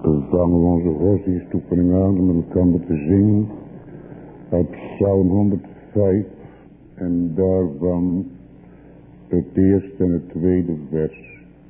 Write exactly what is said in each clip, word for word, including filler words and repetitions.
We vangen onze godsdienstoefening aan om elkaar te zingen uit Psalm honderdvijf en daarvan het eerste en het tweede vers.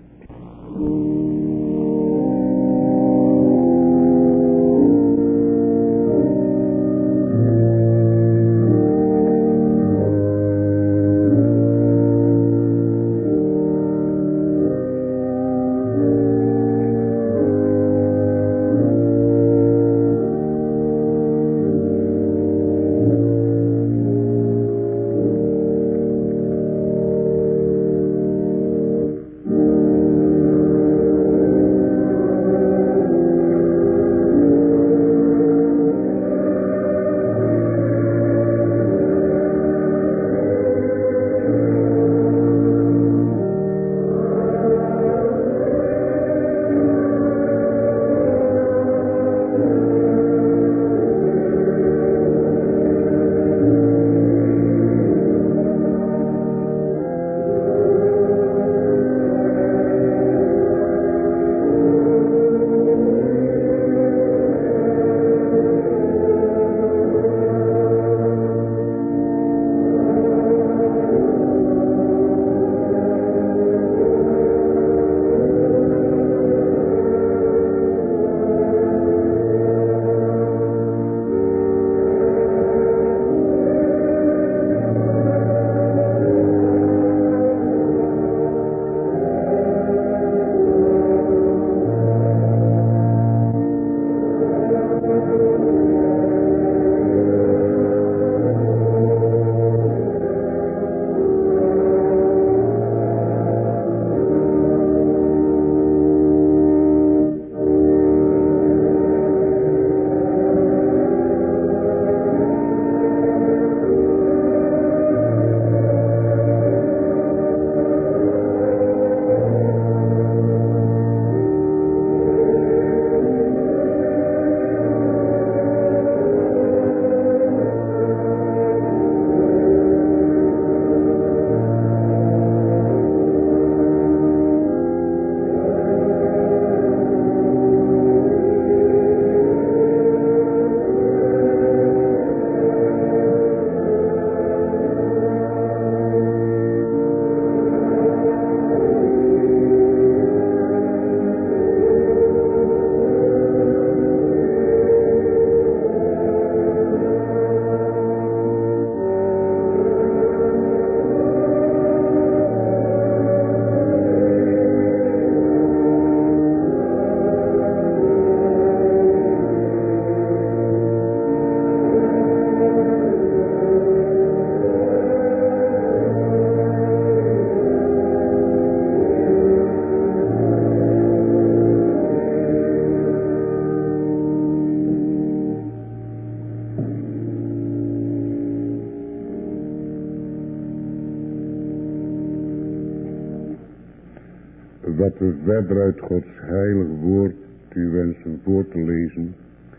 Wat we verder uit Gods heilig woord u wensen voor te lezen,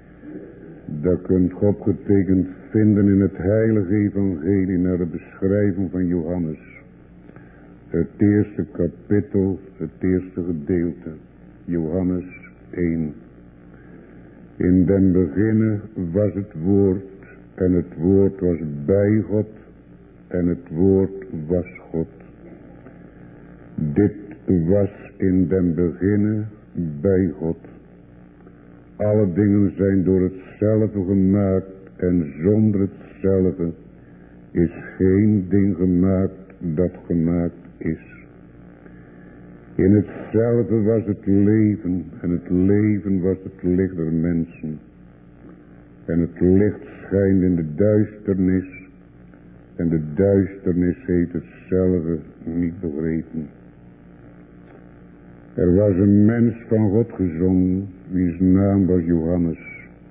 dat kunt u opgetekend vinden in het heilige evangelie naar de beschrijving van Johannes. Het eerste kapitel, het eerste gedeelte, Johannes één. In den beginne was het woord en het woord was bij God en het woord was God. Dit was in den beginne bij God. Alle dingen zijn door hetzelfde gemaakt en zonder hetzelfde is geen ding gemaakt dat gemaakt is. In hetzelfde was het leven en het leven was het licht der mensen. En het licht schijnt in de duisternis en de duisternis heeft hetzelfde niet begrepen. Er was een mens van God gezonden, wiens naam was Johannes.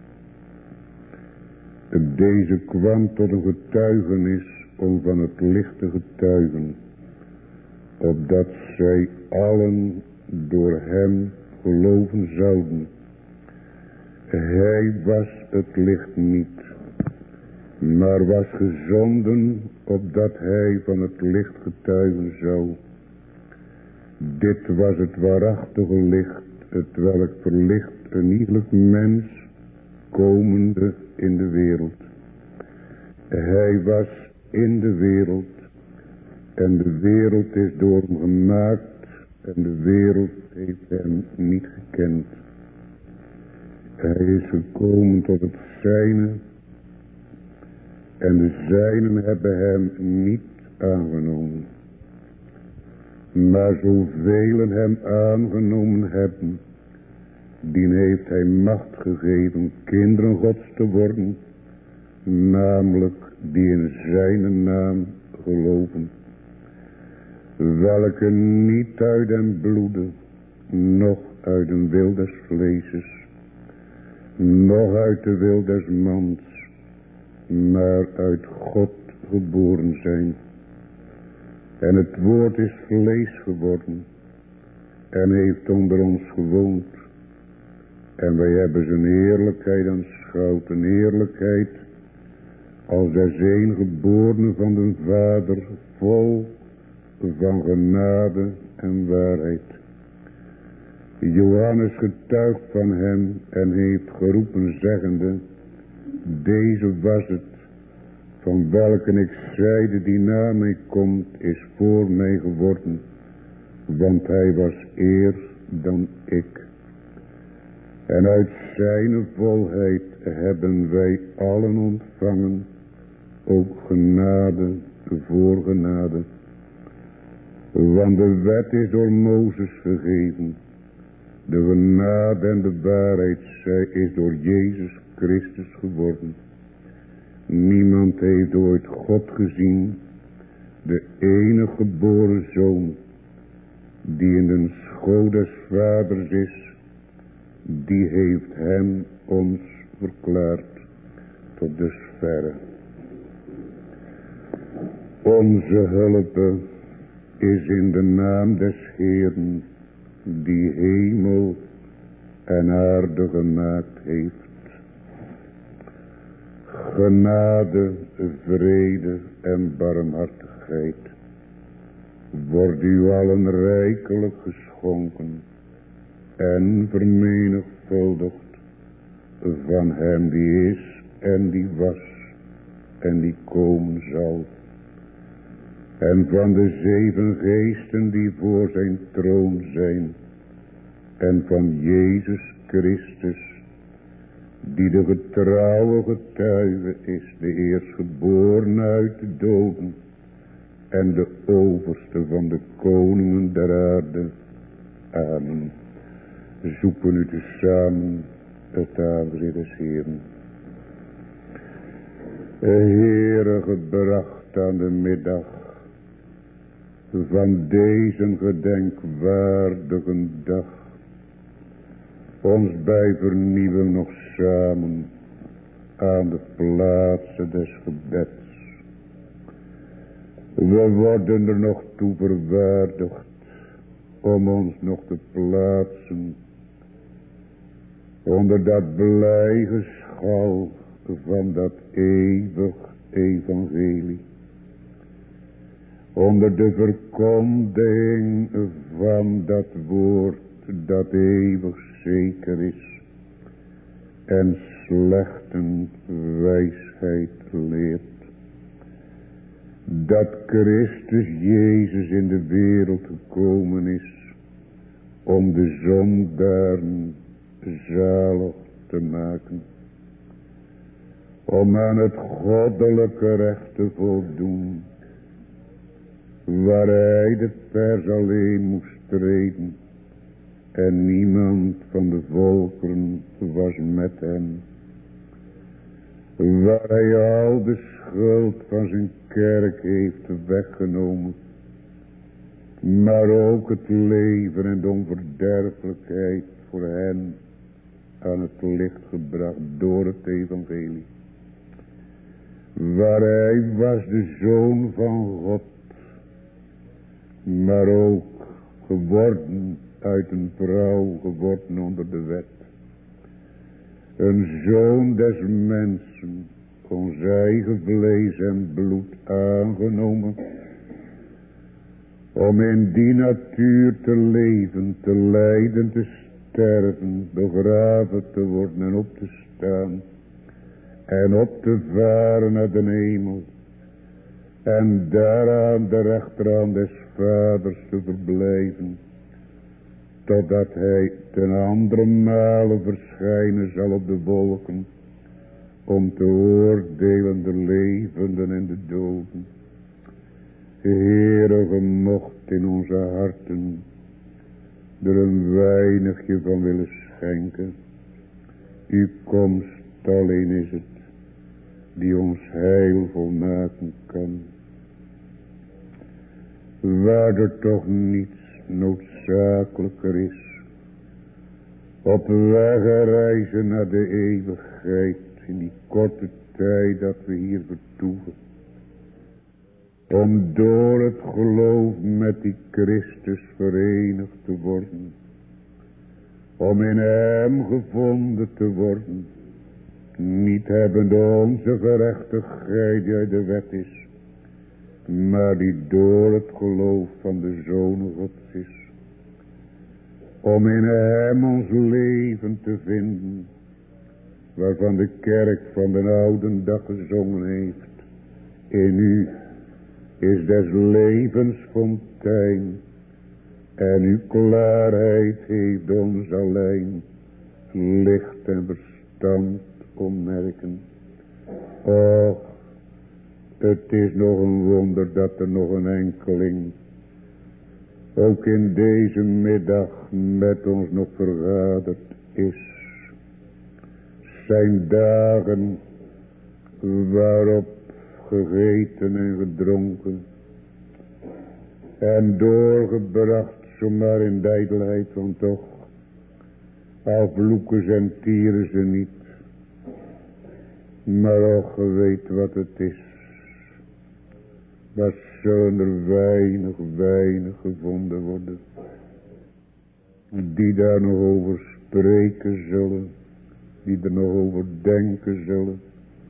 Deze kwam tot een getuigenis om van het licht te getuigen, opdat zij allen door hem geloven zouden. Hij was het licht niet, maar was gezonden opdat hij van het licht getuigen zou. Dit was het waarachtige licht het welk verlicht een iegelijk mens komende in de wereld. Hij was in de wereld en de wereld is door hem gemaakt en de wereld heeft hem niet gekend. Hij is gekomen tot het zijne en de zijnen hebben hem niet aangenomen. Maar zoveel hem aangenomen hebben, dien heeft hij macht gegeven kinderen Gods te worden, namelijk die in zijn naam geloven. Welke niet uit den bloede, noch uit den wil des vleeses, noch uit de wil des mans, maar uit God geboren zijn. En het woord is vlees geworden en heeft onder ons gewoond. En wij hebben zijn heerlijkheid aanschouwd, een heerlijkheid als des engeborene van den Vader, vol van genade en waarheid. Johannes getuigt van hem en heeft geroepen zeggende, deze was het, van welke ik zeide die na mij komt, is voor mij geworden, want hij was eer dan ik. En uit zijn volheid hebben wij allen ontvangen, ook genade voor genade. Want de wet is door Mozes gegeven, de genade en de waarheid zij is door Jezus Christus geworden. Niemand heeft ooit God gezien, de enige geboren Zoon, die in de schoot des Vaders is, die heeft hem ons verklaard tot dusverre. Onze hulp is in de naam des Heeren, die hemel en aarde gemaakt heeft. Genade, vrede en barmhartigheid wordt u allen rijkelijk geschonken en vermenigvuldigd van hem die is en die was en die komen zal. En van de zeven geesten die voor zijn troon zijn en van Jezus Christus, die de getrouwe getuige is, de eerstgeboren uit de doden en de overste van de koningen der aarde. Amen. Zoeken u tezamen het aangezicht des Heeren. Heere, gebracht aan de middag van deze gedenkwaardige dag, ons bij vernieuwen nog samen aan de plaatsen des gebeds. We worden er nog toe verwaardigd om ons nog te plaatsen onder dat blij geschal van dat eeuwig evangelie. Onder de verkondiging van dat woord dat eeuwig zeker is en slechten wijsheid leert. Dat Christus Jezus in de wereld gekomen is om de zondaren zalig te maken. Om aan het goddelijke recht te voldoen, waar hij de pers alleen moest treden en niemand van de volkeren was met hem. Waar hij al de schuld van zijn kerk heeft weggenomen, maar ook het leven en de onverderfelijkheid voor hen aan het licht gebracht door het evangelie. Waar hij was de Zoon van God, maar ook geworden uit een vrouw, geworden onder de wet. Een zoon des mensen, ons eigen vlees en bloed aangenomen, om in die natuur te leven, te lijden, te sterven, begraven te worden en op te staan. En op te varen naar de hemel. En daar aan de rechterhand des vaders te verblijven. Totdat hij ten andere male verschijnen zal op de wolken. Om te oordelen de levenden en de doden. Heere, ge mocht in onze harten er een weinigje van willen schenken. Uw komst alleen is het die ons heil volmaken kan. Waar er toch niets noodzakelijker is. Op weg reizen naar de eeuwigheid in die korte tijd dat we hier vertoeven. Om door het geloof met die Christus verenigd te worden. Om in hem gevonden te worden. Niet hebbende onze gerechtigheid die uit de wet is. Maar die door het geloof van de Zoon Gods is. Om in hem ons leven te vinden. Waarvan de kerk van de oude dag gezongen heeft. In u is des levens fontein. En uw klaarheid heeft ons alleen licht en verstand opmerken. Och, het is nog een wonder dat er nog een enkeling ook in deze middag met ons nog vergaderd is. Zijn dagen waarop gegeten en gedronken en doorgebracht zomaar in de ijdelheid van toch, al vloeken ze en tieren ze niet, maar och, ge weet wat het is. Wat zullen er weinig, weinig gevonden worden, die daar nog over spreken zullen, die er nog over denken zullen,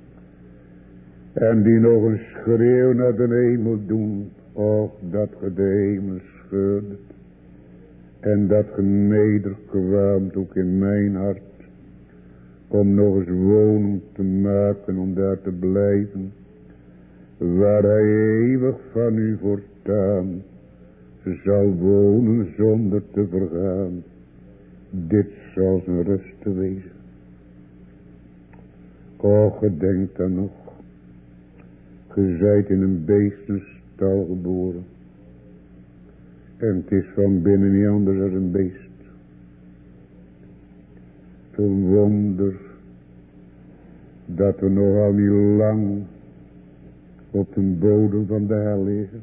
en die nog een schreeuw naar de hemel doen. Och, dat ge de hemel scheurdet. En dat ge nederkwaamt ook in mijn hart. Om nog eens woning te maken, om daar te blijven. Waar hij eeuwig van u voortaan zal wonen zonder te vergaan. Dit zal zijn rust te wezen. Och, gedenk dan nog. Ge zijt in een beestenstal geboren. En het is van binnen niet anders dan een beest. Een wonder dat we nogal niet lang op de bodem van de hel liggen.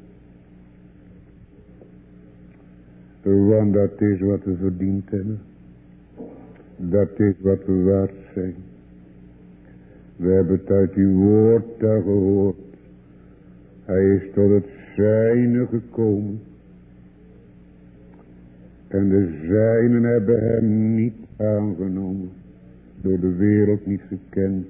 Want dat is wat we verdiend hebben. Dat is wat we waard zijn. We hebben het uit uw woord daar gehoord. Hij is tot het zijne gekomen. En de zijnen hebben hem niet aangenomen. Door de wereld niet gekend.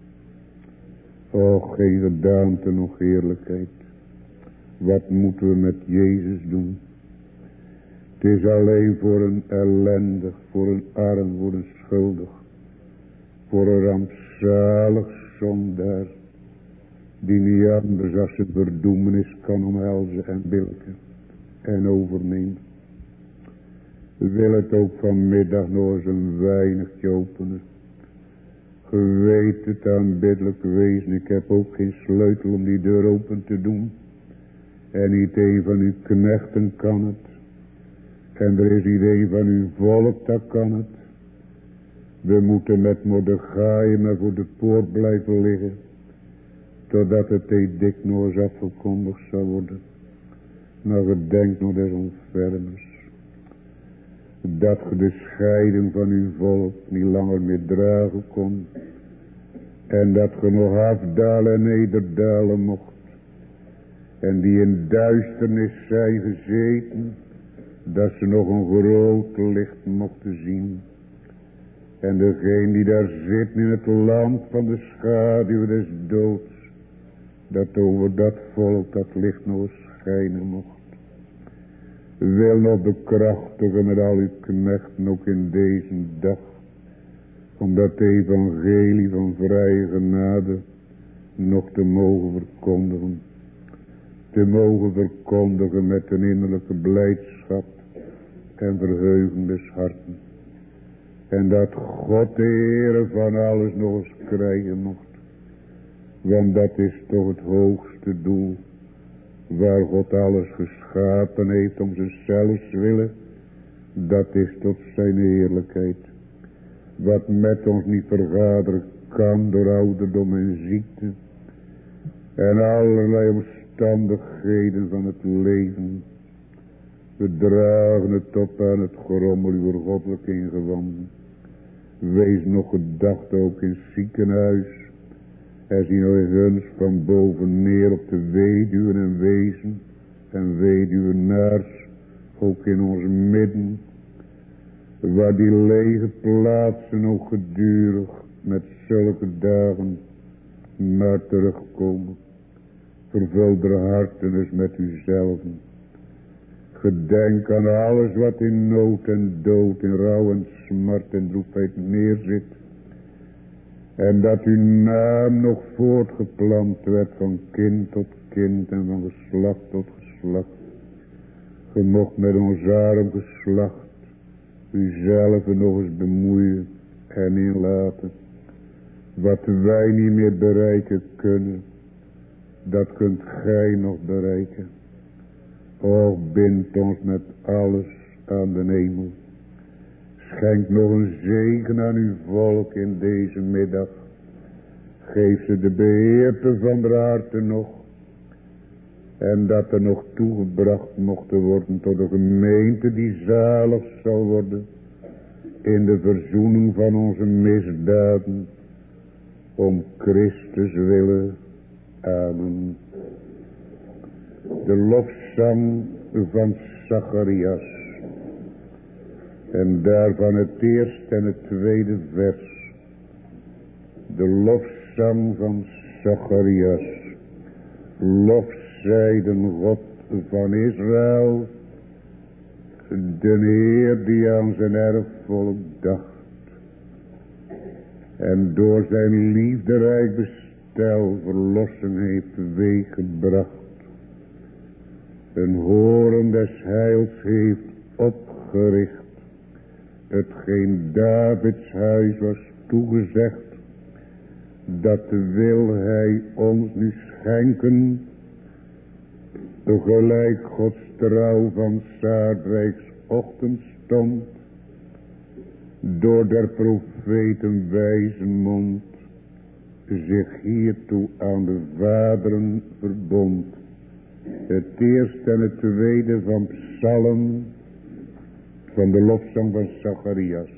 Och, geen gedaante nog heerlijkheid. Wat moeten we met Jezus doen? Het is alleen voor een ellendig, voor een arm, voor een schuldig. Voor een rampzalig zondaar. Die niet anders als het verdoemenis kan omhelzen en bilken en overnemen. We willen het ook vanmiddag nog eens een weinigje openen. Ge weet het aanbiddelijk wezen, ik heb ook geen sleutel om die deur open te doen. En niet een van uw knechten kan het. En er is niet een van uw volk dat kan het. We moeten met Mordechai maar voor de poort blijven liggen. Totdat het edict nog eens afgekondigd zal worden. Maar gedenk nog des ontfermers. Dat ge de scheiding van uw volk niet langer meer dragen kon. En dat ge nog afdalen en nederdalen mocht. En die in duisternis zijn gezeten. Dat ze nog een groot licht mochten zien. En degene die daar zit in het land van de schaduw des doods. Dat over dat volk dat licht nog eens schijnen mocht. Wil nog bekrachtigen met al uw knechten ook in deze dag. Om dat evangelie van vrije genade nog te mogen verkondigen. Te mogen verkondigen met een innerlijke blijdschap en verheuging des harten. En dat God de Heere van alles nog eens krijgen mocht. Want dat is toch het hoogste doel. Waar God alles geschapen heeft om zichzelfs willen. Dat is tot zijn heerlijkheid. Wat met ons niet vergaderen kan door ouderdom en ziekte. En allerlei omstandigheden van het leven. We dragen het op aan het gerommel uw goddelijke ingewanden. Wees nog gedacht ook in het ziekenhuis. En zie nou eens van boven neer op de weduwen en wezen. En weduwenaars. Ook in ons midden. Waar die lege plaatsen ook gedurig. Met zulke dagen. Maar terugkomen. Vervul de harten dus met uzelfen. Gedenk aan alles wat in nood en dood, in rouw en smart en droefheid neerzit. En dat uw naam nog voortgeplant werd van kind tot kind en van geslacht tot geslacht. Ge mocht met ons arm geslacht uzelf nog eens bemoeien en inlaten. Wat wij niet meer bereiken kunnen, dat kunt gij nog bereiken. Och, bind ons met alles aan de hemel. Schenk nog een zegen aan uw volk in deze middag. Geef ze de beheerte van de harten nog. En dat er nog toegebracht mocht worden tot de gemeente die zalig zal worden. In de verzoening van onze misdaden. Om Christus willen. Amen. De lofzang van Zacharias. En daarvan het eerste en het tweede vers. De lofzang van Zacharias. Lof zij de God van Israël. De Heer die aan zijn erfvolk dacht. En door zijn liefderijk bestel verlossing heeft teweeggebracht. Een horen des heils heeft opgericht. Hetgeen Davids huis was toegezegd. Dat wil hij ons nu schenken. Gelijk Gods trouw van Saardrijks ochtendstond. Door der profeten wijze mond. Zich hiertoe aan de vaderen verbond. Het eerste en het tweede van Psalm. Van de lofzang van Zacharias.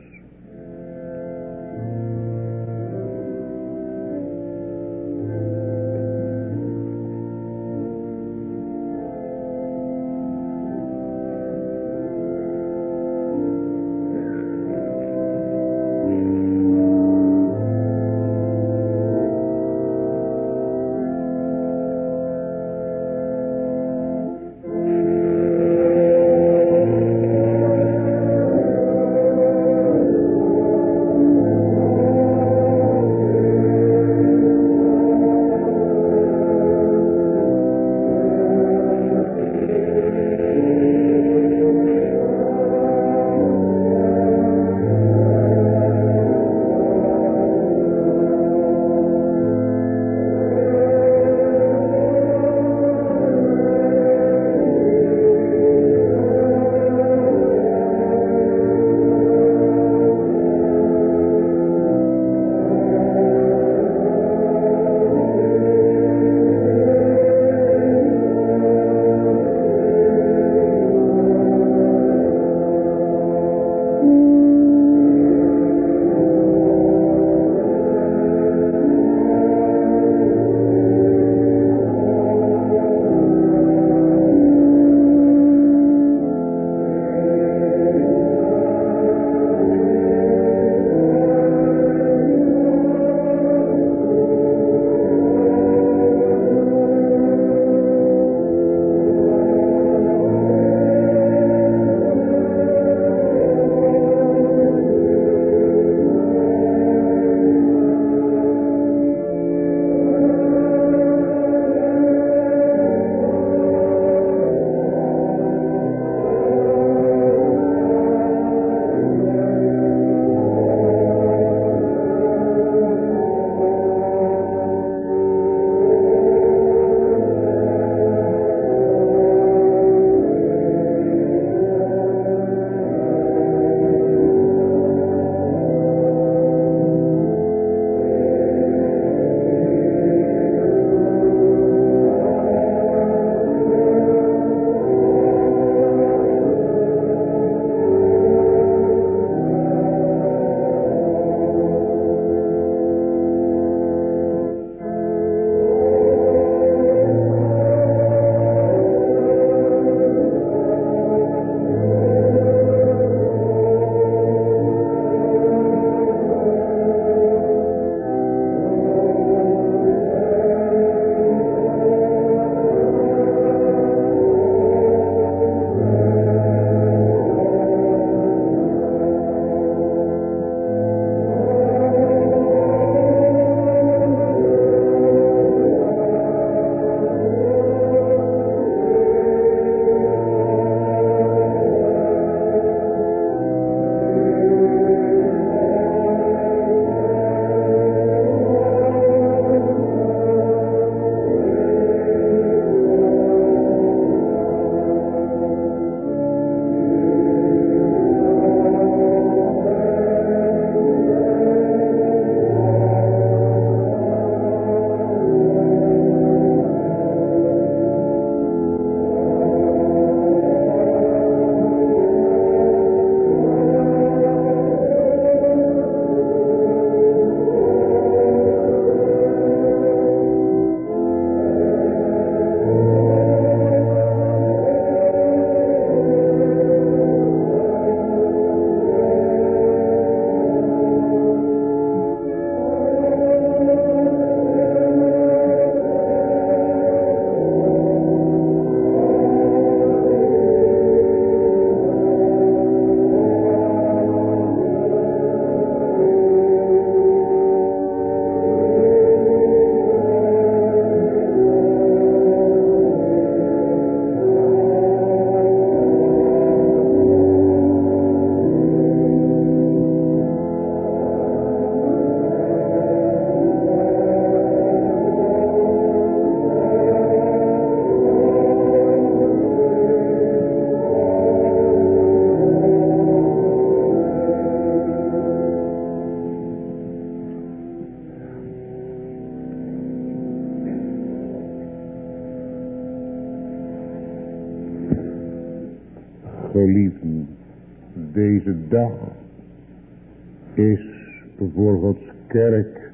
Geliefden, deze dag is voor Gods kerk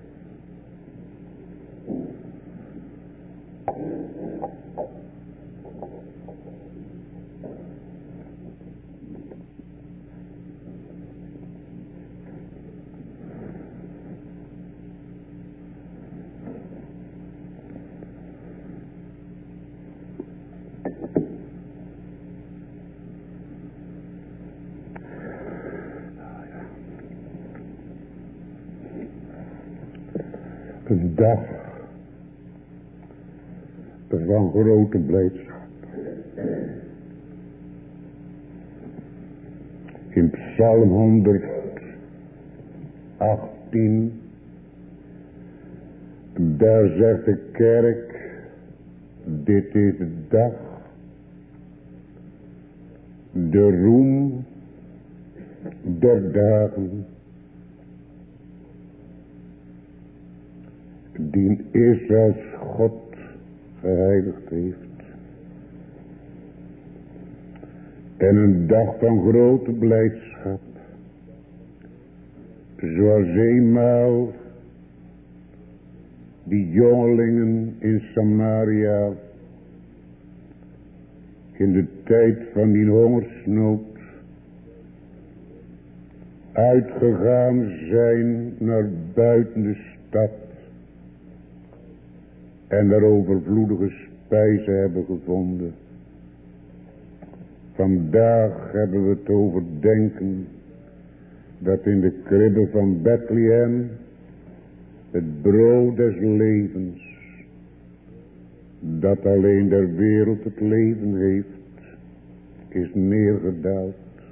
een dag van grote blijdschap. In Psalm honderdachttien, daar zegt de kerk, dit is de dag, de roem der dagen, die Israëls God geheiligd heeft. En een dag van grote blijdschap, zoals eenmaal die jongelingen in Samaria in de tijd van die hongersnood uitgegaan zijn naar buiten de stad en daar overvloedige spijzen hebben gevonden. Vandaag hebben we het overdenken dat in de kribbe van Bethlehem het brood des levens, dat alleen der wereld het leven heeft, is neergedaald.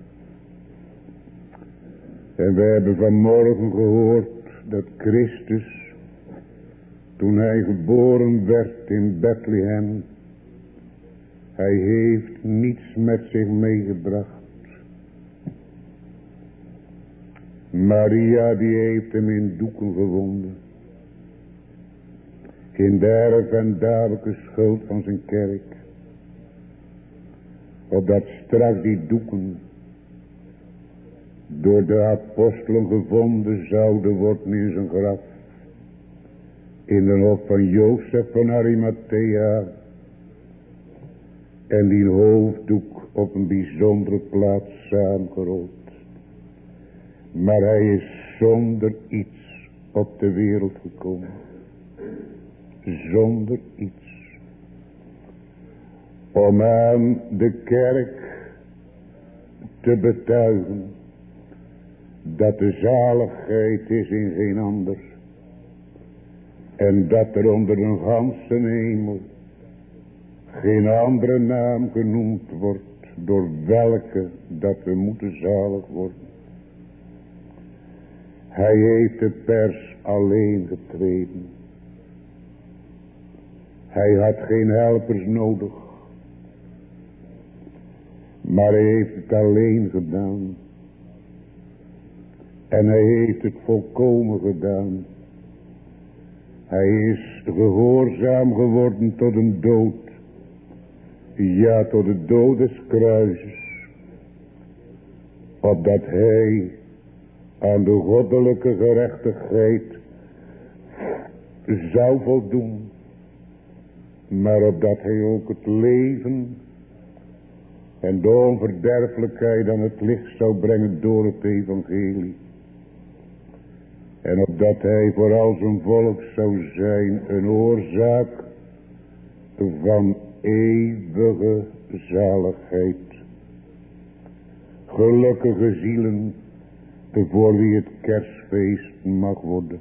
En we hebben vanmorgen gehoord dat Christus, toen hij geboren werd in Bethlehem, hij heeft niets met zich meegebracht. Maria die heeft hem in doeken gewonden. In de erf en dadelijke schuld van zijn kerk. Opdat straks die doeken door de apostelen gevonden zouden worden in zijn graf. In de hof van Jozef van Arimathea. En die hoofddoek op een bijzondere plaats samengerold. Maar hij is zonder iets op de wereld gekomen. Zonder iets. Om aan de kerk te betuigen dat de zaligheid is in geen ander. En dat er onder een ganse hemel geen andere naam genoemd wordt door welke dat we moeten zalig worden. Hij heeft de pers alleen getreden. Hij had geen helpers nodig. Maar hij heeft het alleen gedaan. En hij heeft het volkomen gedaan. Hij is gehoorzaam geworden tot een dood. Ja, tot de dood des kruises. Opdat hij aan de goddelijke gerechtigheid zou voldoen. Maar opdat hij ook het leven en de onverderfelijkheid aan het licht zou brengen door het evangelie. En opdat hij voor al zijn volk zou zijn een oorzaak van eeuwige zaligheid. Gelukkige zielen, voor wie het kerstfeest mag worden.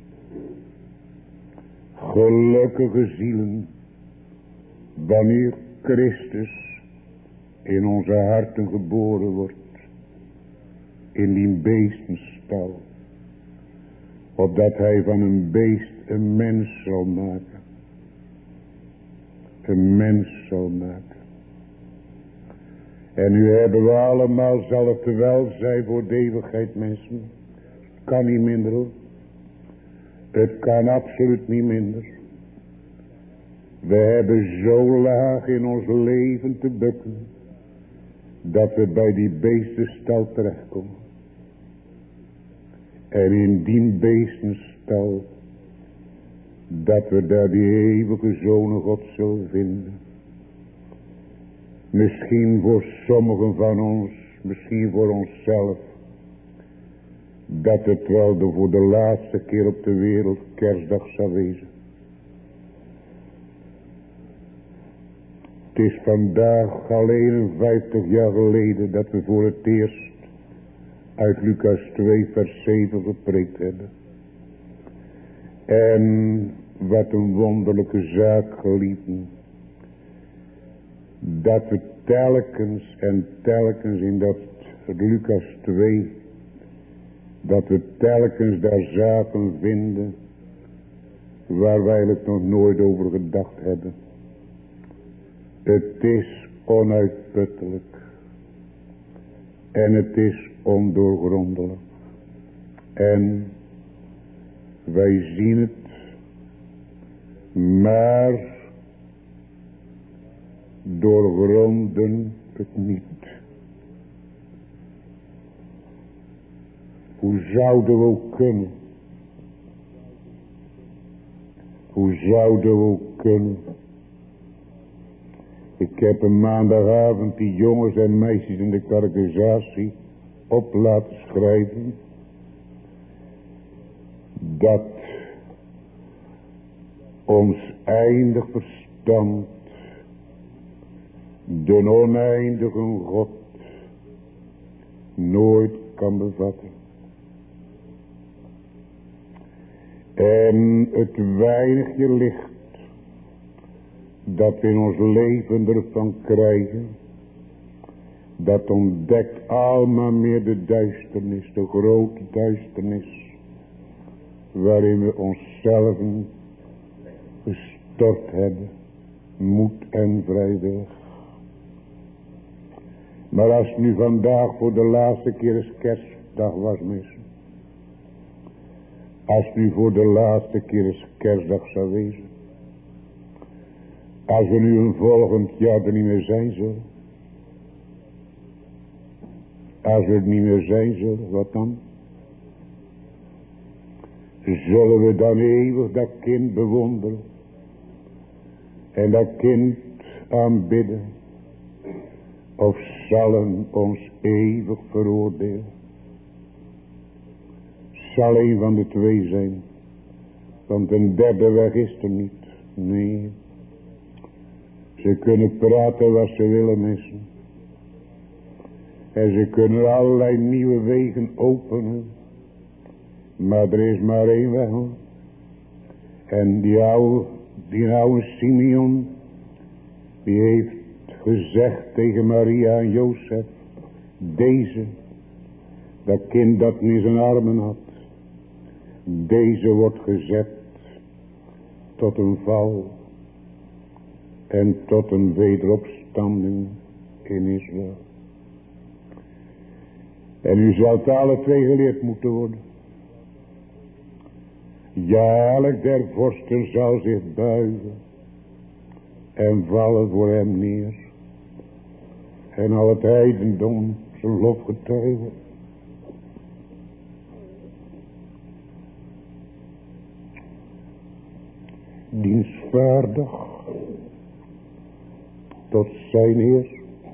Gelukkige zielen, wanneer Christus in onze harten geboren wordt, in die beestenstal, opdat hij van een beest een mens zal maken. Een mens zal maken. En nu hebben we allemaal zelf welzijn voor de eeuwigheid, mensen. Het kan niet minder hoor. Het kan absoluut niet minder. We hebben zo laag in ons leven te bukken. dat we bij die beestenstal terechtkomen. En in die beestenstal, dat we daar die eeuwige Zoon God zullen vinden. Misschien voor sommigen van ons, misschien voor onszelf, dat het wel de voor de laatste keer op de wereld kerstdag zal wezen. Het is vandaag al eenenvijftig jaar geleden dat we voor het eerst uit Lucas twee vers zeven gepreekt hebben. En wat een wonderlijke zaak, geliefden. Dat we telkens en telkens in dat Lucas twee, dat we telkens daar zaken vinden waar wij het nog nooit over gedacht hebben. Het is onuitputtelijk. En het is ondoorgrondelijk. En wij zien het. Maar doorgronden het niet. Hoe zouden we ook kunnen? Hoe zouden we ook kunnen? Ik heb een maandagavond die jongens en meisjes in de catechisatie op laten schrijven. Dat ons eindig verstand de oneindige God nooit kan bevatten. En het weinigje licht dat we in ons leven ervan krijgen, dat ontdekt allemaal meer de duisternis, de grote duisternis, waarin we onszelf gestort hebben, moed en vrijwillig. Maar als het nu vandaag voor de laatste keer eens kerstdag was, mensen. Als het nu voor de laatste keer eens kerstdag zou wezen. Als we nu een volgend jaar er niet meer zijn zullen. Als we er niet meer zijn zullen, wat dan? Zullen we dan eeuwig dat kind bewonderen. En dat kind aanbidden. Of zullen ons eeuwig veroordelen. Zal een van de twee zijn. Want een derde weg is er niet. Nee. Ze kunnen praten wat ze willen, mensen. En ze kunnen allerlei nieuwe wegen openen. Maar er is maar één weg, hoor. En die oude, die oude Simeon, die heeft gezegd tegen Maria en Jozef, deze, dat kind dat in zijn armen had, deze wordt gezet tot een val en tot een wederopstanding in Israël. En u zou het alle twee geleerd moeten worden. Ja, elk der vorsten zal zich buigen en vallen voor hem neer. En al het heidendom zijn lof getuigen. Dienstvaardig tot zijn Heer.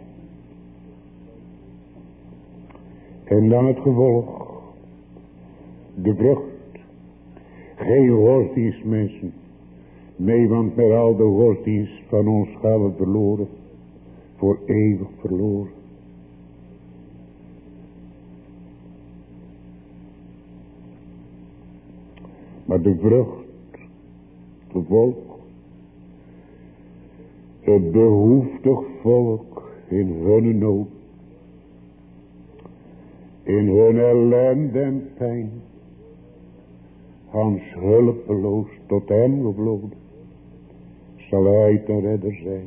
En dan het gevolg. De vrucht. Geen godsdienst, mensen. Nee, want met al de godsdienst van ons gaan we verloren. Voor eeuwig verloren. Maar de vrucht, het volk, het behoeftig volk in hun nood, in hun ellende en pijn, Hans hulpeloos tot hem gevloden, zal hij ten redder zijn.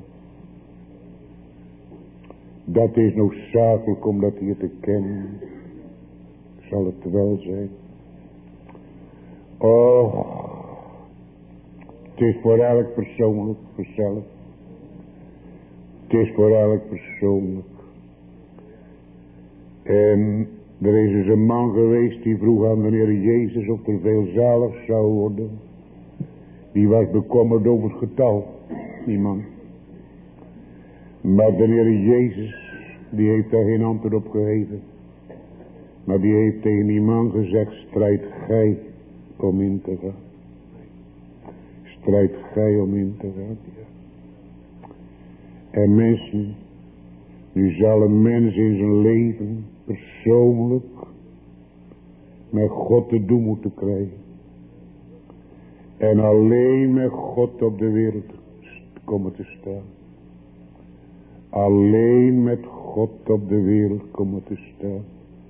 Dat is noodzakelijk om dat hier te kennen. Zal het wel zijn. Och, het is voor elk persoonlijk, voor zelf. Het is voor elk persoonlijk. En er is dus een man geweest die vroeg aan de Heer Jezus of er veel zalig zou worden. Die was bekommerd over het getal, die man. Maar de Heer Jezus, die heeft daar geen antwoord op gegeven. Maar die heeft tegen die man gezegd, strijd gij om in te gaan. Strijd gij om in te gaan, ja. En mensen, nu zal een mens in zijn leven persoonlijk met God te doen moeten krijgen. En alleen met God op de wereld komen te staan. Alleen met God op de wereld komen te staan.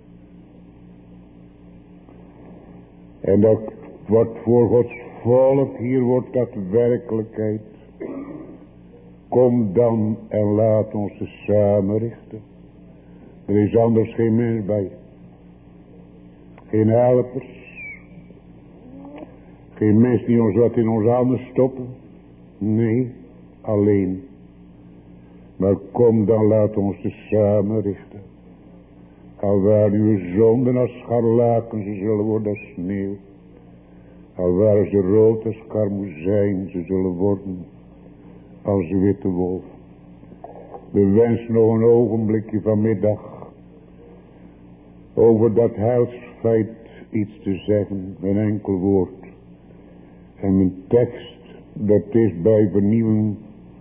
En dat wordt voor Gods volk, hier wordt dat werkelijkheid. Kom dan en laat ons te samen richten. Er is anders geen mens bij. Geen helpers. Geen mens die ons wat in onze handen stoppen. Nee, alleen. Maar kom dan, laat ons te samen richten. Al waren uw zonden als scharlaken, ze zullen worden als sneeuw. Al waren ze rood als karmozijn, ze zullen worden als witte wolf. We wensen nog een ogenblikje vanmiddag over dat heilsfeit iets te zeggen, een enkel woord. En mijn tekst, dat is bij vernieuwing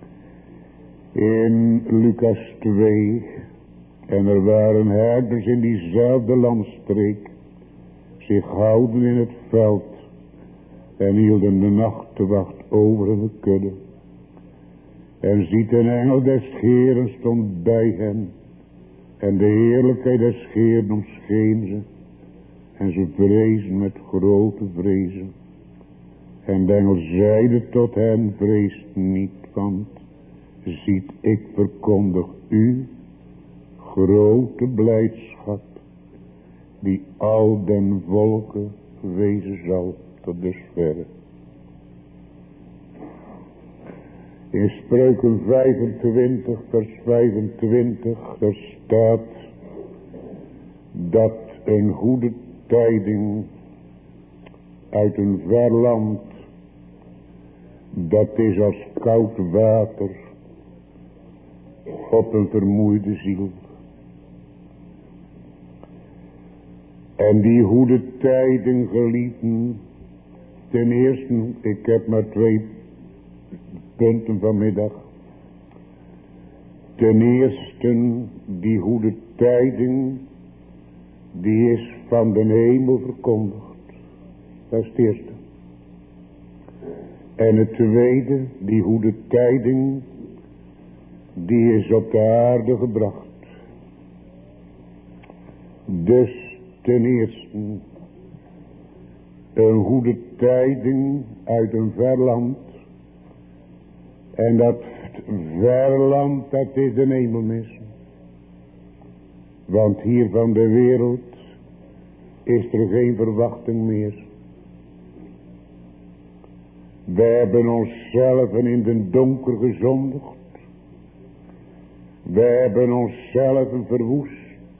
in Lucas twee. En er waren herders in diezelfde landstreek, zich houden in het veld en hielden de nachtwacht over hun kudde. En ziet een engel des Heeren stond bij hen, en de heerlijkheid des Heeren omscheen ze, en ze vrezen met grote vrezen. En de engel zeide tot hen, vreest niet, want ziet, ik verkondig u grote blijdschap, die al den volken wezen zal tot dusverre. In Spreuken vijfentwintig, vers vijfentwintig, er staat dat een goede tijding uit een ver land, dat is als koud water op een vermoeide ziel. En die goede tijding, geliefden, ten eerste, ik heb maar twee punten vanmiddag. Ten eerste, die goede tijding, die is van de hemel verkondigd. Dat is het eerste. En het tweede, die goede tijding, die is op de aarde gebracht. Dus ten eerste, een goede tijding uit een ver land. En dat verland, dat is de hemelmis. Want hier van de wereld is er geen verwachting meer. Wij hebben onszelf in den donker gezondigd. Wij hebben onszelf verwoest.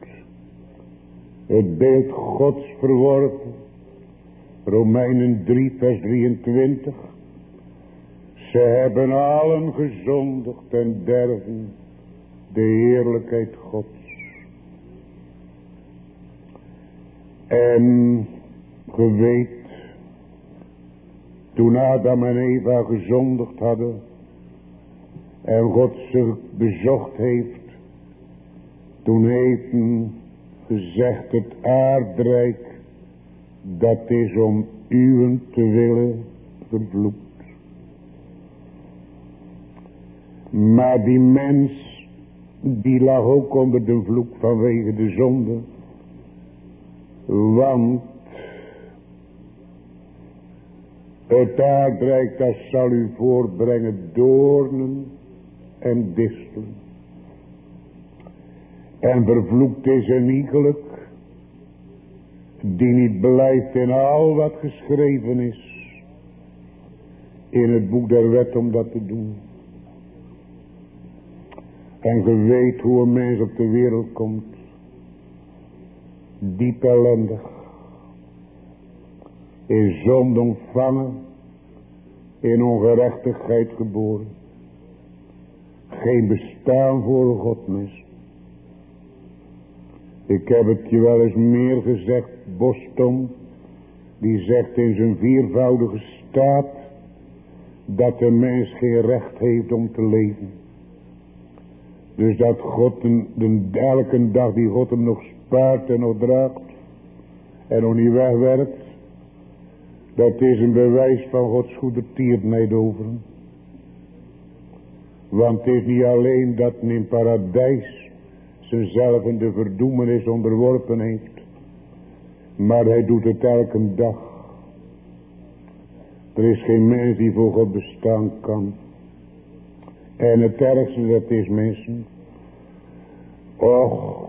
Het beeld Gods verworpen. Romeinen drie vers drieëntwintig. Ze hebben allen gezondigd en derven de heerlijkheid Gods. En ge weet, toen Adam en Eva gezondigd hadden en God ze bezocht heeft, toen heeft hij gezegd, het aardrijk, dat is om uwen te willen vervloekt. Maar die mens, die lag ook onder de vloek vanwege de zonde. Want het aardrijk, dat zal u voorbrengen doornen en distelen. En vervloekt is een iegelijk die niet blijft in al wat geschreven is in het boek der wet om dat te doen. En ge weet hoe een mens op de wereld komt. diep ellendig, in zonde ontvangen, in ongerechtigheid geboren. Geen bestaan voor God, mens. Ik heb het je wel eens meer gezegd, Boston, die zegt in zijn viervoudige staat, dat de mens geen recht heeft om te leven. Dus dat God een, de, elke dag die God hem nog spaart en nog draagt en nog niet wegwerkt, dat is een bewijs van Gods goedertierenheid over hem. Want het is niet alleen dat men in paradijs zichzelf in de verdoemenis onderworpen heeft, maar hij doet het elke dag. Er is geen mens die voor God bestaan kan. En het ergste dat is, mensen, och,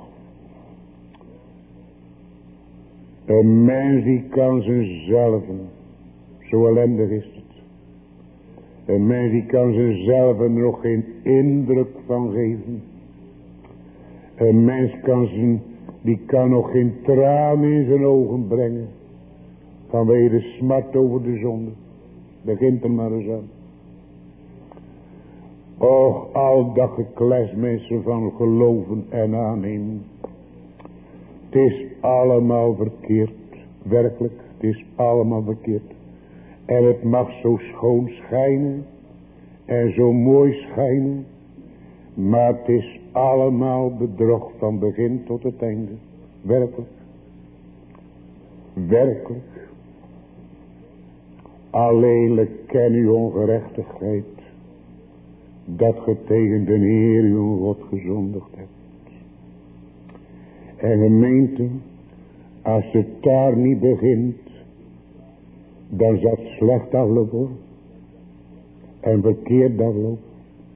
een mens die kan zichzelf, zo ellendig is het. Een mens die kan zichzelf er nog geen indruk van geven. Een mens kan zijn, die kan nog geen traan in zijn ogen brengen. Vanwege de smart over de zonde. Begint er maar eens aan. Och, al dat gekles mensen van geloven en aannemen. Het is allemaal verkeerd. Werkelijk, het is allemaal verkeerd. En het mag zo schoon schijnen. En zo mooi schijnen. Maar het is allemaal bedrog van begin tot het einde. Werkelijk. Werkelijk. Alleenlijk ken uw ongerechtigheid. Dat ge tegen de Heer uw God gezondigd hebt. En gemeente, als het daar niet begint, dan zal het slecht aflopen. En verkeerd aflopen.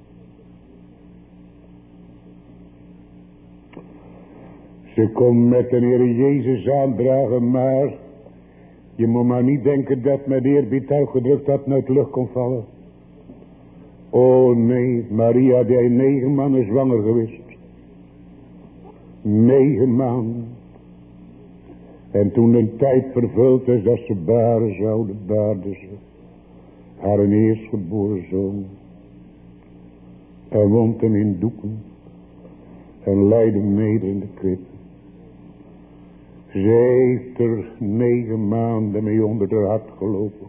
Ze komt met de Heer Jezus aandragen, maar je moet maar niet denken dat met eerbied uitgedrukt dat het uit de lucht kon vallen. Oh nee, Maria die negen maanden zwanger geweest. Negen maanden. En toen de tijd vervuld is dat ze baren zouden, baarde ze haar een eerstgeboren zoon. En wond hem in doeken. En leidde hem neder in de krib. Ze heeft er negen maanden mee onder haar hart gelopen.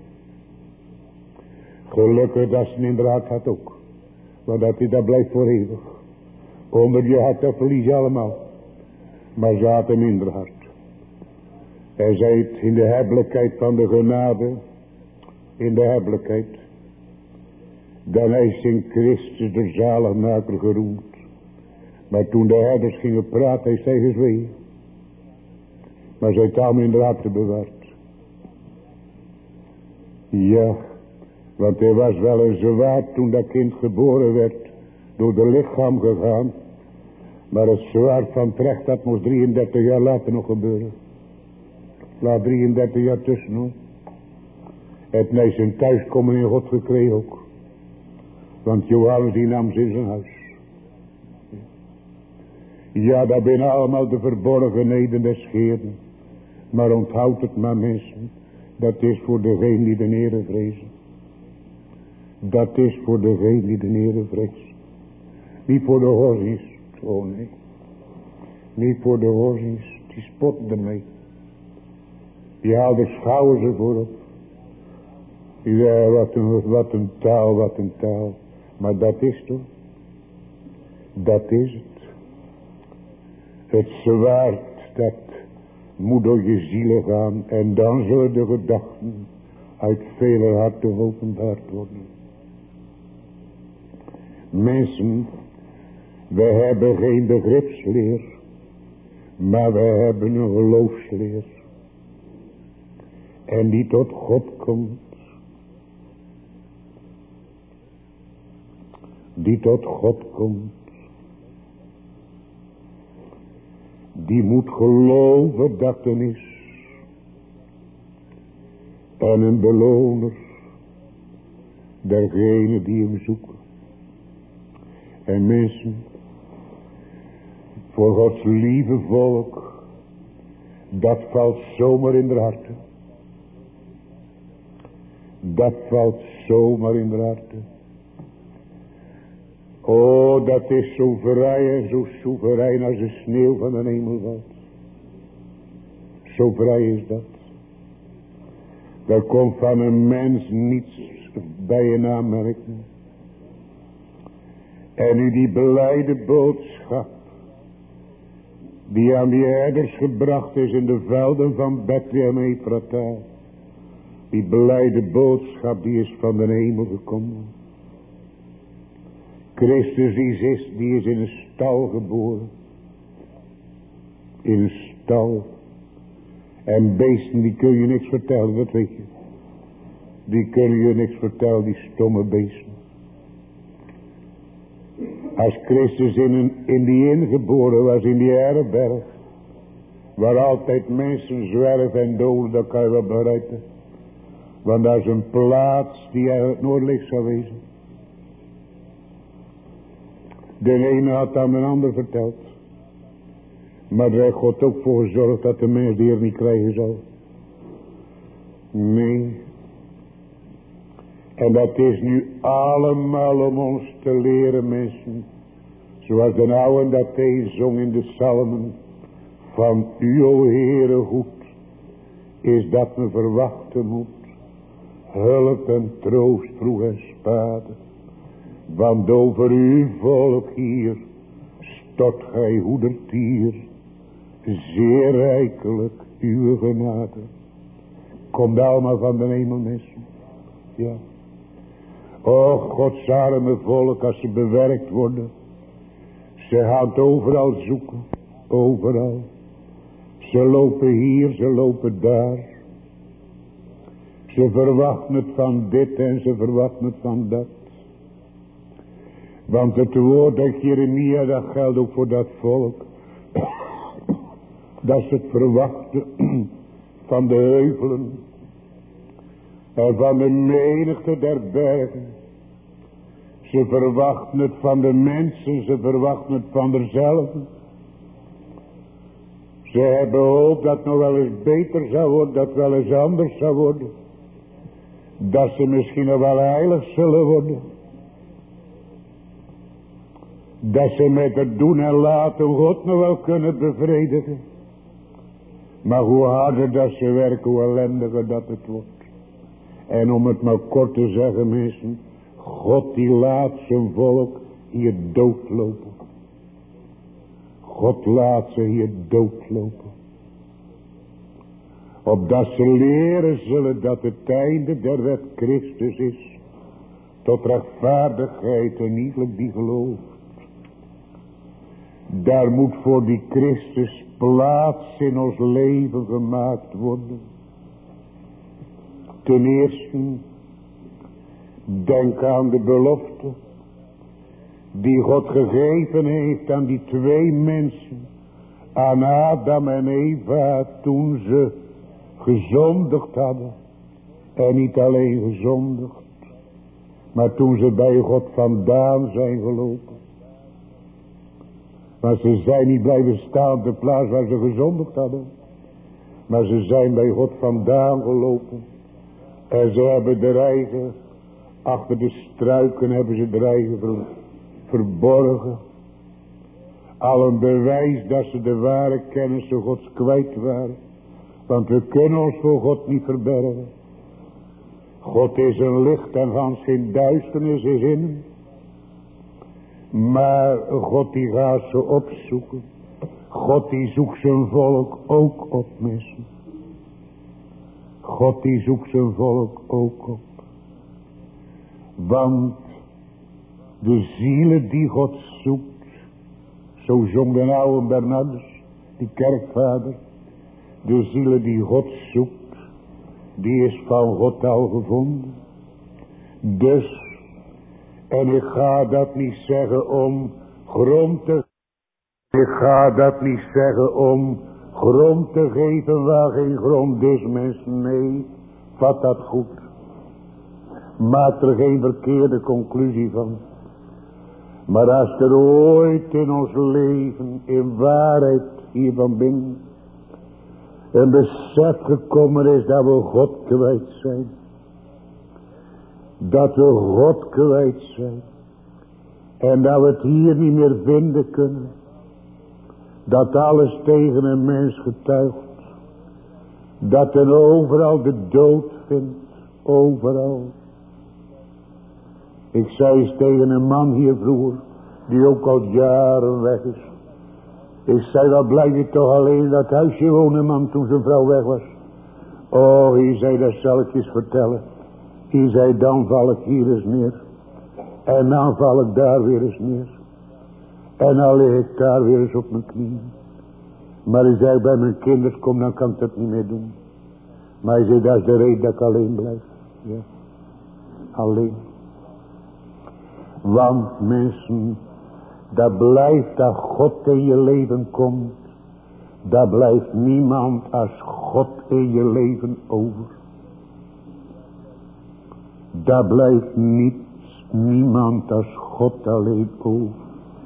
Gelukkig dat ze in haar hart had ook. Maar dat hij dat blijft voor eeuwig. Onder je hart dat verlies je allemaal. Maar ze had hem in haar hart. En zij heeft in de hebbelijkheid van de genade. In de hebbelijkheid. Dan is in Christus de zaligmaker geroemd. Maar toen de herders gingen praten, heeft zij gezwegen. Maar zij heeft allemaal in de hart bewaard. Ja, want hij was wel een zwaard toen dat kind geboren werd. Door de lichaam gegaan. Maar het zwaard van het recht, dat moest drieëndertig jaar later nog gebeuren. Laat drieëndertig jaar tussen hoor. Het heeft zijn thuiskomen in God gekregen ook. Want Johannes die nam ze in zijn huis. Ja, dat zijn allemaal de verborgenheden des Heeren. Maar onthoud het maar mensen. Dat is voor degene die de Heere vrezen. Dat is voor degene die de Heere vrezen. Niet voor de horzies. Oh nee. Niet voor de horzies. Die spotten ermee. Die haalden schouwen ze voorop. Ja, wat een, wat een taal, wat een taal. Maar dat is toch. Dat is het. Het zwaard dat moet door je zielen gaan. En dan zullen de gedachten uit vele harten geopenbaard worden. Mensen, wij hebben geen begripsleer. Maar wij hebben een geloofsleer. En die tot God komt. Die tot God komt. Die moet geloven dat er is. En een beloner. Dergene die hem zoeken. En mensen. Voor Gods lieve volk. Dat valt zomaar in de harten. Dat valt zomaar in de harten. Oh, dat is zo vrij en zo soeverein als de sneeuw van de hemel valt. Zo vrij is dat. Er komt van een mens niets bij je aanmerking. En nu die blijde boodschap, die aan die herders gebracht is in de velden van Bethlehem Ephrata. Die blijde boodschap, die is van de hemel gekomen. Christus die is, die is in een stal geboren. In een stal. En beesten, die kun je niks vertellen, dat weet je. Die kunnen je niks vertellen, die stomme beesten. Als Christus in, een, in die ingeboren was, in die herberg, waar altijd mensen zwerven en doden, dat kan je wel begrijpen. Want dat is een plaats die eigenlijk noordelijk zou wezen. De ene had aan de ander verteld. Maar daar heeft God ook voor gezorgd dat de mens die er niet krijgen zou. Nee. En dat is nu allemaal om ons te leren, mensen. Zoals de oude dat hij zong in de psalmen. Van u, o Heere, goed is dat me verwachten moet. Hulp en troost, vroeg en spade. Want over uw volk hier stort gij hoedertier. Zeer rijkelijk uw genade. Komt allemaal van de hemel, mensen. Ja. O Gods arme volk, als ze bewerkt worden. Ze gaan het overal zoeken. Overal. Ze lopen hier, ze lopen daar. Ze verwachten het van dit en ze verwachten het van dat. Want het woord uit Jeremia, dat geldt ook voor dat volk. Dat ze het verwachten van de heuvelen. En van de menigte der bergen. Ze verwachten het van de mensen, ze verwachten het van derzelven. Ze hebben hoop dat het nog wel eens beter zou worden, dat het wel eens anders zou worden. Dat ze misschien nog wel heilig zullen worden. Dat ze met het doen en laten God nog wel kunnen bevredigen. Maar hoe harder dat ze werken, hoe ellendiger dat het wordt. En om het maar kort te zeggen, mensen. God die laat zijn volk hier doodlopen. God laat ze hier doodlopen. Opdat ze leren zullen dat het einde der wet Christus is. Tot rechtvaardigheid en iegelijk die gelooft. Daar moet voor die Christus plaats in ons leven gemaakt worden. Ten eerste, denk aan de belofte die God gegeven heeft aan die twee mensen. Aan Adam en Eva toen ze gezondigd hadden. En niet alleen gezondigd, maar toen ze bij God vandaan zijn gelopen. Maar ze zijn niet blijven staan op de plaats waar ze gezondigd hadden. Maar ze zijn bij God vandaan gelopen. En ze hebben de eigen, achter de struiken hebben ze de eigen ver, verborgen. Al een bewijs dat ze de ware kennis van Gods kwijt waren. Want we kunnen ons voor God niet verbergen. God is een licht en gans geen duisternis is in hem. Maar God die gaat ze opzoeken. God die zoekt zijn volk ook op, mensen. God die zoekt zijn volk ook op. Want de zielen die God zoekt, zo zong de oude Bernardus, die kerkvader. De zielen die God zoekt, die is van God al gevonden. Dus, en ik ga dat niet zeggen om grond te Ik ga dat niet zeggen om grond te geven waar geen grond is, mensen. Nee, vat dat goed. Maak er geen verkeerde conclusie van. Maar als er ooit in ons leven, in waarheid hier van binnen, een besef gekomen is dat we God kwijt zijn. Dat we God kwijt zijn. En dat we het hier niet meer vinden kunnen. Dat alles tegen een mens getuigt. Dat er overal de dood vindt. Overal. Ik zei eens tegen een man hier vroeger. Die ook al jaren weg is. Ik zei, wat blijf je toch alleen in dat huisje wonen, man, toen zijn vrouw weg was. Oh, hij zei, dat zal ik eens vertellen. Hij zei, dan val ik hier eens neer. En dan val ik daar weer eens neer. En dan lig ik daar weer eens op mijn knieën. Maar hij zei, bij mijn kinderen kom, dan kan ik dat niet meer doen. Maar hij zei, dat is de reden dat ik alleen blijf. Ja. Alleen. Want mensen, dat blijft dat God in je leven komt. Dat blijft niemand als God in je leven over. Dat blijft niets, niemand als God alleen over.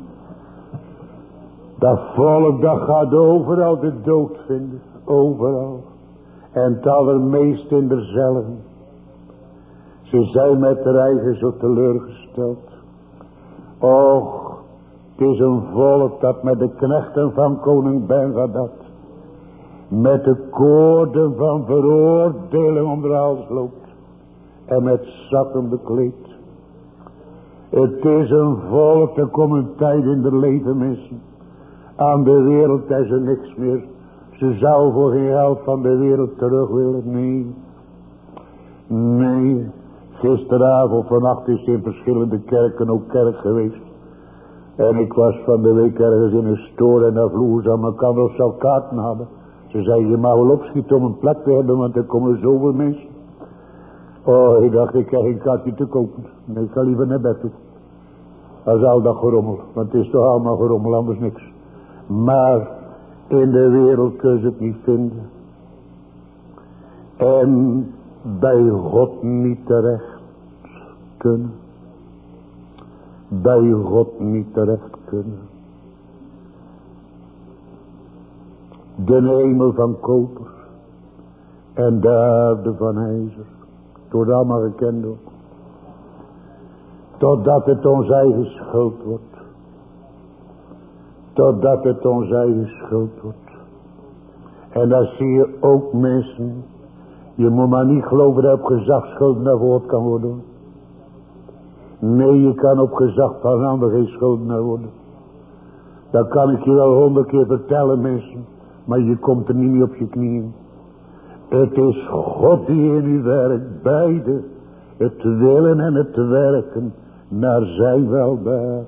Dat volk dat gaat overal de dood vinden. Overal. En het allermeest in derzelven. Ze zijn met de eigen zo teleurgesteld. Och, het is een volk dat met de knechten van koning Ben-Hadad, met de koorden van veroordeling om de hals loopt. En met zakken bekleed. Het is een volk, er komt een tijd in de leven mensen. Aan de wereld is er niks meer. Ze zou voor geen helft van de wereld terug willen. Nee. Nee. Gisteravond vannacht is in verschillende kerken ook kerk geweest. En ik was van de week ergens in een stoor en daar vroegen ze aan elkaar of ze al kaarten hadden. Ze zeiden, je mag wel opschieten om een plek te hebben, want er komen zoveel mensen. Oh, ik dacht, ik krijg geen kaartje te kopen. Nee, ik ga liever naar bed toe. Dat is al dat gerommel, want het is toch allemaal gerommel, anders niks. Maar in de wereld kun je het niet vinden. En bij God niet terecht kunnen. Bij God niet terecht kunnen. De hemel van koper. En de aarde van ijzer. Het wordt allemaal gekend ook. Totdat het ons eigen schuld wordt. Totdat het ons eigen schuld wordt. En dan zie je ook mensen. Je moet maar niet geloven dat op gezag schuld naar voort kan worden. Nee, je kan op gezag van een ander geen schuld naar worden. Dat kan ik je wel honderd keer vertellen mensen. Maar je komt er niet meer op je knieën. Het is God die in u werkt. Beide. Het willen en het werken. Naar zijn welbehagen.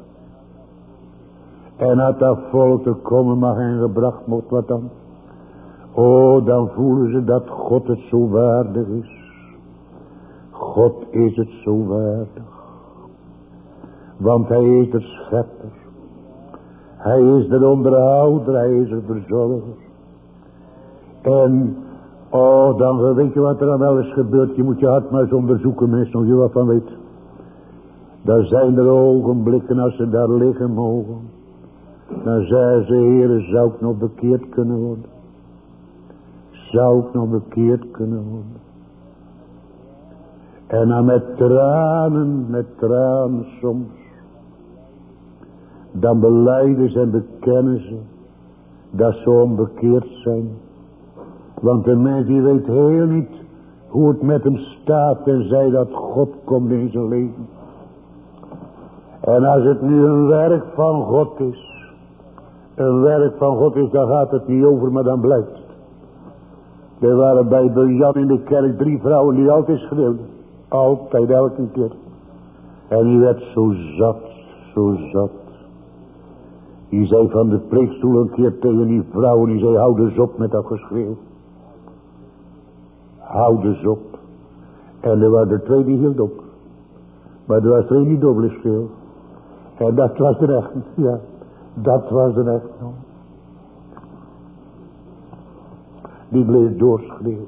En als dat volk te komen mag en gebracht wordt, wat dan? Oh, dan voelen ze dat God het zo waardig is. God is het zo waardig. Want hij is de schepper. Hij is de onderhouder, hij is de verzorger. En, oh, dan weet je wat er dan wel eens gebeurt. Je moet je hart maar eens onderzoeken, mensen, of je wat van weet. Daar zijn er ogenblikken als ze daar liggen mogen. Dan zeggen ze, Heere, zou ik nog bekeerd kunnen worden? Zou ik nog bekeerd kunnen worden? En dan met tranen, met tranen soms. Dan belijden ze en bekennen ze dat ze onbekeerd zijn. Want de mens die weet heel niet hoe het met hem staat tenzij dat God komt in zijn leven. En als het nu een werk van God is. Een werk van God is, dan gaat het niet over, maar dan blijft het. Er waren bij Jan in de kerk drie vrouwen die altijd schreeuwden. Altijd, elke keer. En die werd zo zat, zo zat. Die zei van de preekstoel een keer tegen die vrouwen, die zei, hou dus op met dat geschreeuw. Hou dus op. En er waren er twee die hield op. Maar er was er één die dubbele schreeuw. En dat was de rechte, ja. Dat was de rechte. Die bleef doorschreeuwen.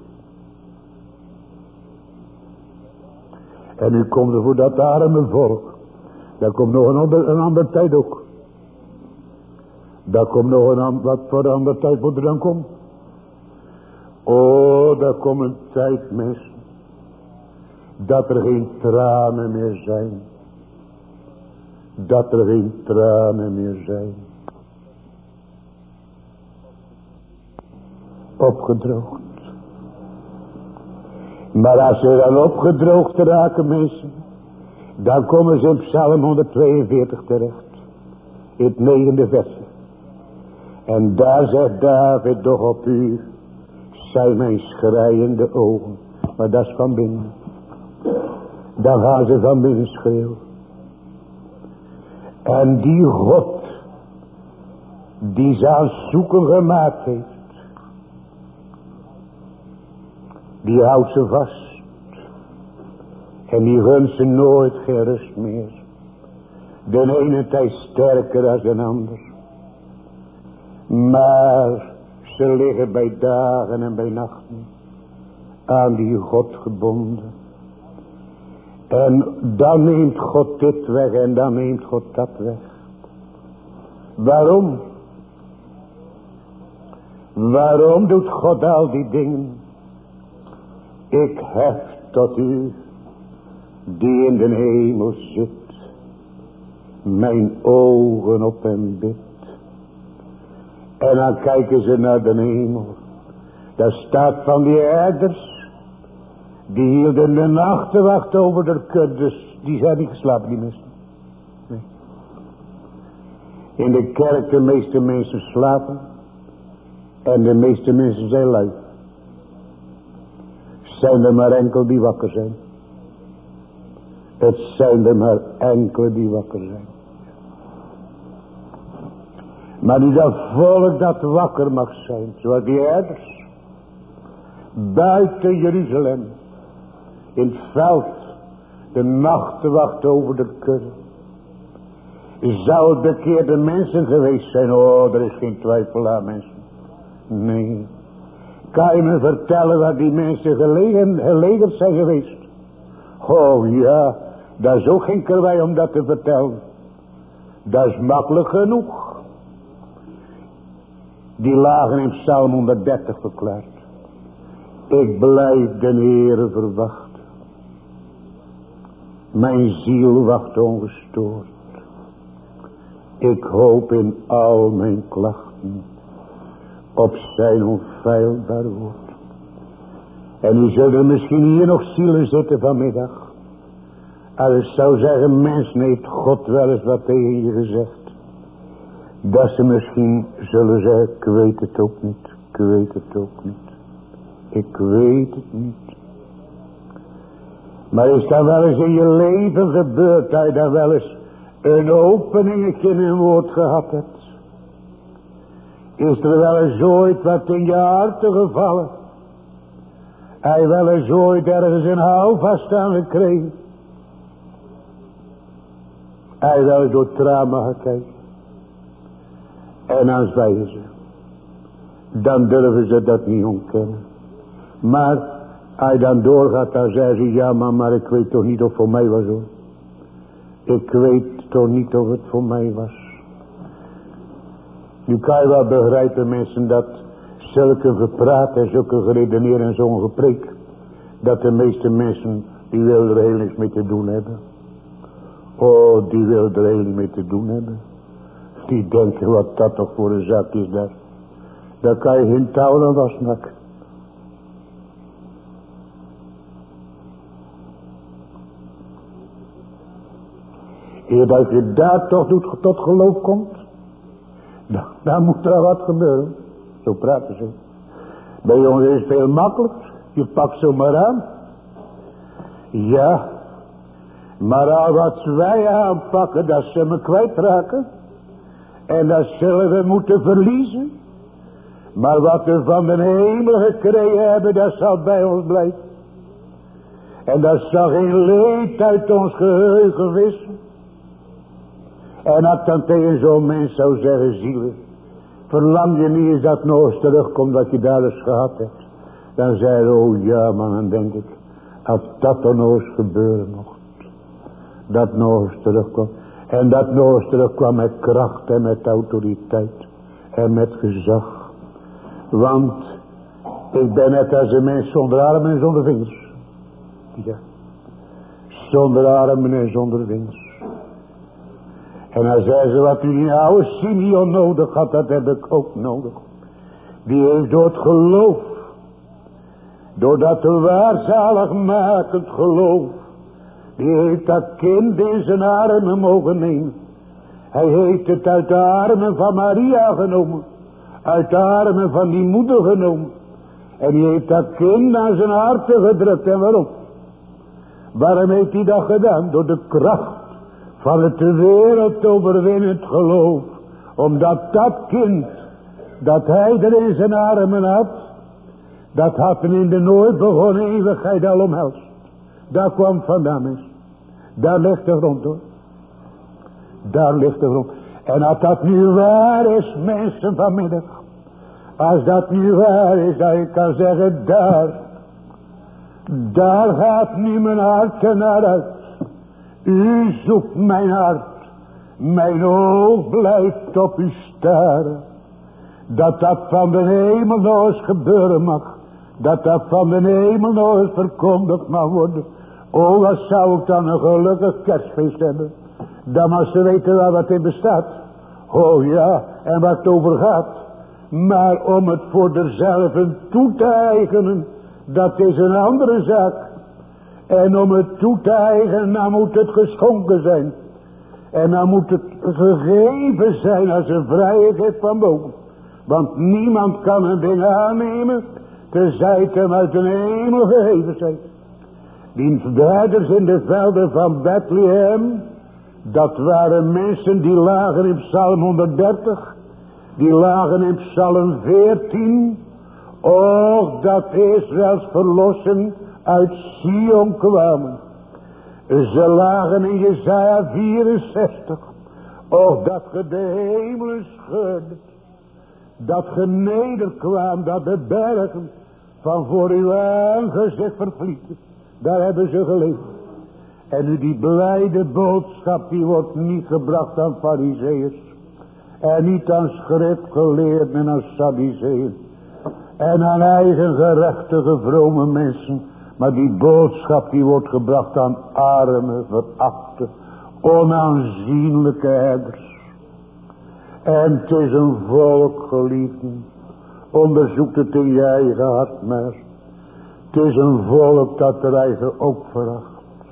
En nu komt er voor dat arme volk. Daar komt nog een ander, een andere tijd ook. Daar komt nog een ander, wat voor een andere tijd moet er dan komen. Oh, daar komt een tijd, mensen, dat er geen tranen meer zijn. Dat er geen tranen meer zijn. Opgedroogd. Maar als ze dan opgedroogd raken, mensen, dan komen ze in Psalm honderdtweeënveertig terecht. In het negende vers. En daar zegt David, doch op u zijn mijn schreiende ogen. Maar dat is van binnen. Dan gaan ze van binnen schreeuwen. En die God, die ze aan zoeken gemaakt heeft, die houdt ze vast. En die gunt ze nooit geen rust meer. De ene tijd sterker dan de ander. Maar ze liggen bij dagen en bij nachten aan die God gebonden. En dan neemt God dit weg en dan neemt God dat weg. Waarom? Waarom doet God al die dingen? Ik hef tot u, die in de hemel zit, mijn ogen op hem bid. En dan kijken ze naar de hemel. Daar staat van die herders, die hielden de nachtwacht over de kuddes. Die zijn niet geslapen, die mensen. Nee. In de kerk de meeste mensen slapen. En de meeste mensen zijn lui. Zijn er maar enkel die wakker zijn. Het zijn er maar enkele die wakker zijn. Maar niet dat volk dat wakker mag zijn. Zoals die herders. Buiten Jeruzalem. In het veld. De nachtwacht over de kudde. Zou het bekeerde mensen geweest zijn? Oh, er is geen twijfel aan, mensen. Nee. Kan je me vertellen waar die mensen gelegen, gelegerd zijn geweest? Oh ja, dat is ook geen karwei om dat te vertellen. Dat is makkelijk genoeg. Die lagen in Psalm honderddertig verklaard. Ik blijf de Heere verwachten. Mijn ziel wacht ongestoord. Ik hoop in al mijn klachten op zijn onfeilbaar woord. En u zult er misschien hier nog zielen zitten vanmiddag. Als ik zou zeggen, mensen, heeft God wel eens wat tegen je gezegd. Dat ze misschien zullen zeggen, ik weet het ook niet. Ik weet het ook niet. Ik weet het niet. Maar is dat wel eens in je leven gebeurd, dat je dan wel eens een openingetje in een woord gehad hebt? Is er wel eens ooit wat in je harten gevallen? Heb je wel eens ooit ergens een houvast aan gekregen? Heb je wel eens door trauma gekeken? En dan zwijgen ze. Dan durven ze dat niet ontkennen. Maar als je dan doorgaat, dan zeggen ze, ja maar, maar ik weet toch niet of het voor mij was hoor. Ik weet toch niet of het voor mij was. Nu kan je wel begrijpen mensen dat zulke gepraat en zulke geredeneerd en zo'n gepreek, dat de meeste mensen, die willen er heel niks mee te doen hebben. Oh, die willen er heel niks mee te doen hebben. Die denken wat dat toch voor een zak is daar. Daar kan je geen touw aan vastmaken. Eer dat je daar toch doet, tot geloof komt, dan, dan moet er wat gebeuren. Zo praten ze. Bij jongens is het veel makkelijk. Je pakt zo maar aan. Ja. Maar al wat wij aanpakken, dat ze me kwijtraken. En dat zullen we moeten verliezen. Maar wat we van de hemel gekregen hebben, dat zal bij ons blijven. En dat zal geen leed uit ons geheugen wissen. En als dan tegen zo'n mens zou zeggen, zielen, verlang je niet eens dat nog eens terugkomt wat je daar eens gehad hebt. Dan zei hij, oh ja man, dan denk ik, als dat dan nog eens gebeuren mocht. Dat nog eens terugkwam. En dat nog eens terugkwam met kracht en met autoriteit. En met gezag. Want Ik ben net als een mens zonder armen en zonder vingers. Ja. Zonder armen en zonder vingers. En dan zei ze, wat u die oude Simeon nodig had, dat heb ik ook nodig. Die heeft door het geloof, door dat waarzaligmakend geloof, die heeft dat kind in zijn armen mogen nemen. Hij heeft het uit de armen van Maria genomen. Uit de armen van die moeder genomen. En die heeft dat kind aan zijn hart gedrukt. En waarom? Waarom heeft hij dat gedaan? Door de kracht van het wereld overwinnend geloof. Omdat dat kind, dat hij er in zijn armen had, dat had hem in de nooit begonnen eeuwigheid al omhelst. Daar kwam vandaan is. Daar ligt de grond hoor. Daar ligt de grond. En als dat nu waar is, mensen vanmiddag. Als dat nu waar is, dat ik kan zeggen, daar. Daar gaat nu mijn hart naar uit. U zoekt mijn hart. Mijn oog blijft op u staren. Dat dat van de hemel nog eens gebeuren mag. Dat dat van de hemel nog eens verkondigd mag worden. O, wat zou ik dan een gelukkig kerstfeest hebben. Dan mag ze weten waar wat in bestaat. Oh ja, en waar het over gaat. Maar om het voor derzelven toe te eigenen, dat is een andere zaak. En om het toe te eigenen, dan moet het geschonken zijn. En dan moet het gegeven zijn als een vrijheid van boven. Want niemand kan een ding aannemen, tenzij het hem uit een hemel gegeven zijn. Die herders in de velden van Bethlehem, dat waren mensen die lagen in Psalm honderddertig, die lagen in Psalm veertien. Och, dat Israëls verlossen uit Sion kwamen. Ze lagen in Jesaja vierenzestig. Och, dat ge de hemelen scheurde. Dat ge nederkwam, dat de bergen van voor uw aangezicht vervlieten. Daar hebben ze geleefd. En nu die blijde boodschap, die wordt niet gebracht aan farizeeërs. En niet aan schriftgeleerden en aan sadduceeën. En aan eigen gerechtige vrome mensen. Maar die boodschap die wordt gebracht aan arme, verachte, onaanzienlijke herders. En het is een volk, geliefden. Onderzoek het in je eigen hart maar. Het is een volk dat er eigen ook veracht.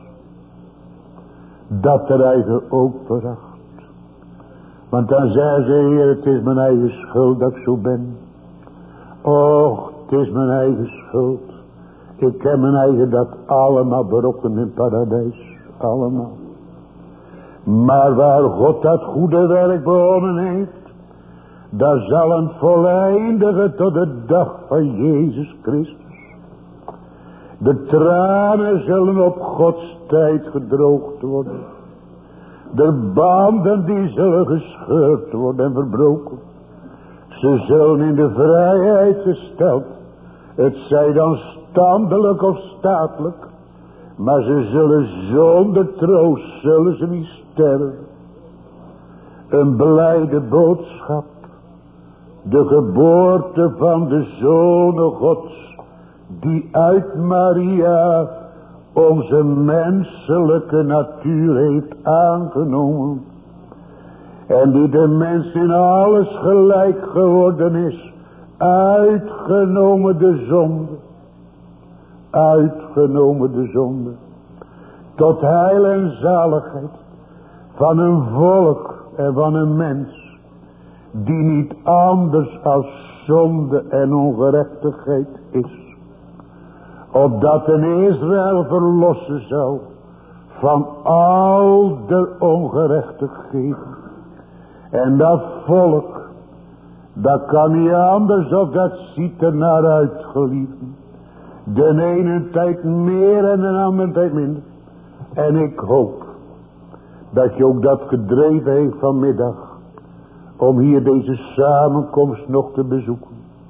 Dat er eigen ook veracht. Want dan zei ze, Heer, het is mijn eigen schuld dat ik zo ben. Och, het is mijn eigen schuld. Ik heb mijn eigen dat allemaal berokken in het paradijs. Allemaal. Maar waar God dat goede werk begonnen heeft, daar zal het voleindigen tot de dag van Jezus Christus. De tranen zullen op Gods tijd gedroogd worden. De banden die zullen gescheurd worden en verbroken. Ze zullen in de vrijheid gesteld. Het zij dan standelijk of statelijk. Maar ze zullen zonder troost, zullen ze niet sterven. Een blijde boodschap. De geboorte van de Zoon Gods. Die uit Maria onze menselijke natuur heeft aangenomen. En die de mens in alles gelijk geworden is. Uitgenomen de zonde. Uitgenomen de zonde. Tot heil en zaligheid. Van een volk en van een mens. Die niet anders als zonde en ongerechtigheid is. Opdat een Israël verlossen zou. Van al de ongerechtigheden. En dat volk. Dat kan niet anders of dat ziet er naar uit, geliefden. De ene tijd meer en de andere tijd minder. En ik hoop dat je ook dat gedreven heeft vanmiddag. Om hier deze samenkomst nog te bezoeken.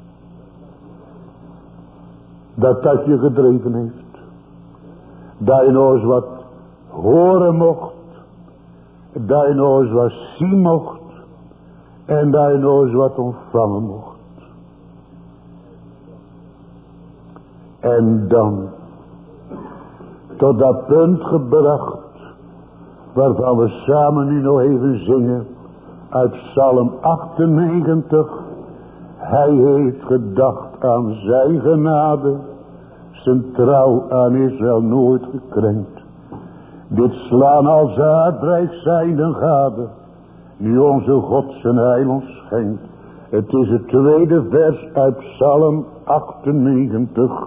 Dat dat je gedreven heeft. Dat je nog eens wat horen mocht. Dat je nog eens wat zien mocht. En dat je nog eens wat ontvangen mocht. En dan tot dat punt gebracht, waarvan we samen nu nog even zingen, uit Psalm achtennegentig. Hij heeft gedacht aan zijn genade, zijn trouw aan Israël nooit gekrenkt. Dit slaan als aardrijk zijnde gade, nu onze God zijn heil ons schenkt. Het is het tweede vers uit Psalm achtennegentig.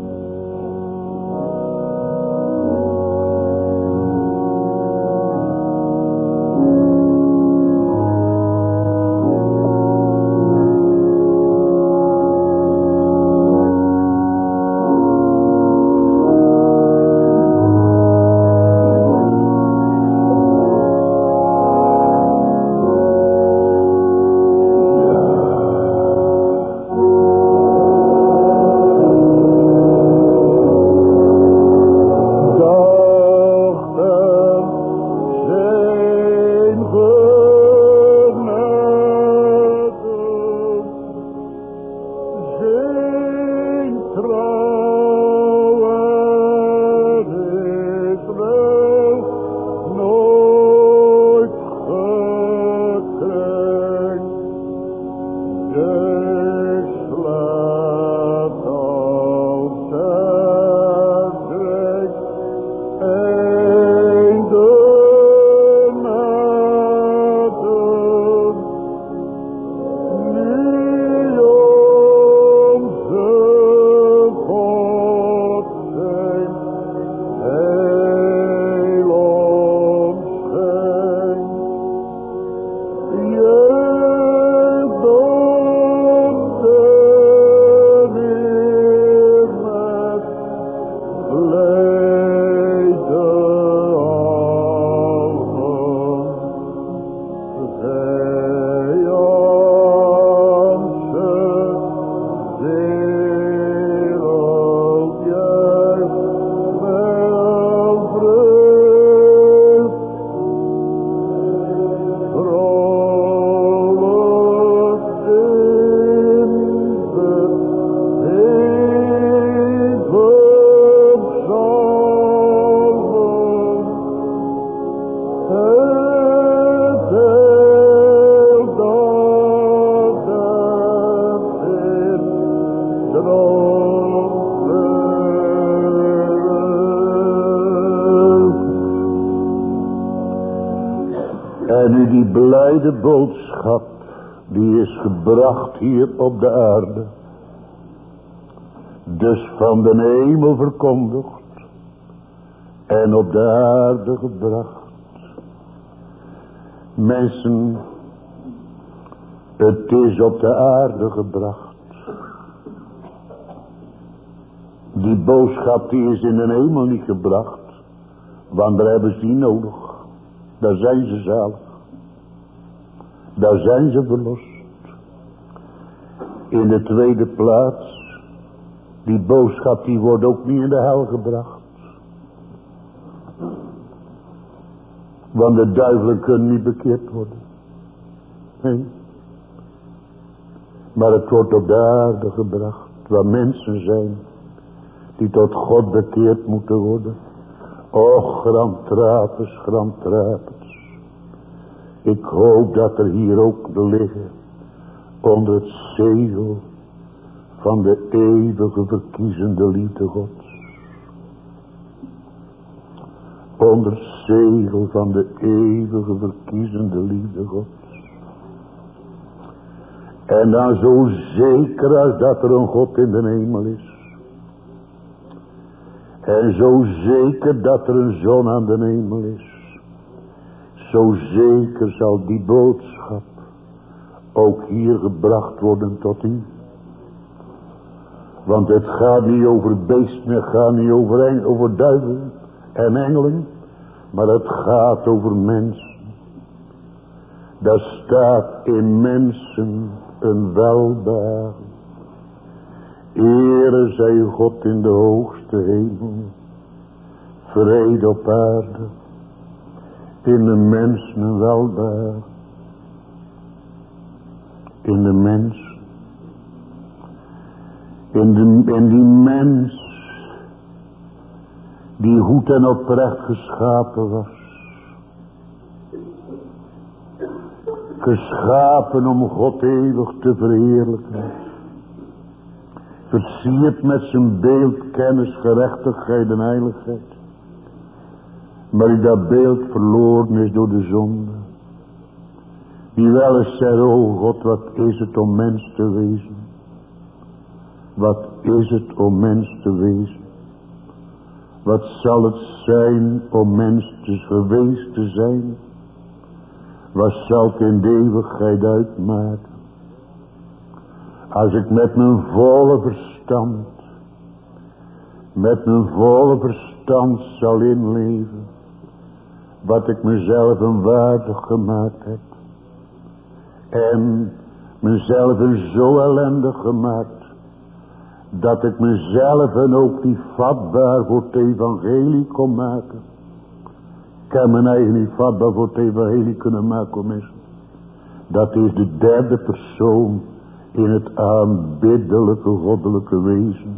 De boodschap die is gebracht hier op de aarde, dus van de hemel verkondigd en op de aarde gebracht. Mensen, het is op de aarde gebracht. Die boodschap die is in de hemel niet gebracht, want daar hebben ze die nodig. Daar zijn ze zalig. Daar zijn ze verlost. In de tweede plaats, die boodschap die wordt ook niet in de hel gebracht. Want de duivelen kunnen niet bekeerd worden. Nee. Maar het wordt op de aarde gebracht, waar mensen zijn die tot God bekeerd moeten worden. Och, gramtrapers, gramtrapers. Ik hoop dat er hier ook liggen, onder het zegel van de eeuwige verkiezende liefde Gods. Onder het zegel van de eeuwige verkiezende liefde Gods. En dan zo zeker als dat er een God in de hemel is. En zo zeker dat er een zon aan de hemel is. Zo zeker zal die boodschap ook hier gebracht worden tot u. Want het gaat niet over beesten, het gaat niet over, eng, over duivelen en engelen. Maar het gaat over mensen. Daar staat in mensen een welbehagen. Ere zij God in de hoogste hemel. Vrede op aarde. In de mensen een welbehagen. In de mens. In, de, in die mens die goed en oprecht geschapen was. Geschapen om God eeuwig te verheerlijken. Versierd met zijn beeld, kennis, gerechtigheid en heiligheid. Maar die dat beeld verloren is door de zonde. Die wel eens zegt, oh God, wat is het om mens te wezen. Wat is het om mens te wezen. Wat zal het zijn om mens te geweest te zijn. Wat zal het in de eeuwigheid uitmaken. Als ik met mijn volle verstand. Met mijn volle verstand zal inleven. Wat ik mezelf een waardig gemaakt heb. En mezelf een zo ellendig gemaakt. Dat ik mezelf en ook niet vatbaar voor het evangelie kon maken. Ik heb mijn eigen niet vatbaar voor het evangelie kunnen maken, mensen. Dat is de derde persoon in het aanbiddelijke goddelijke wezen.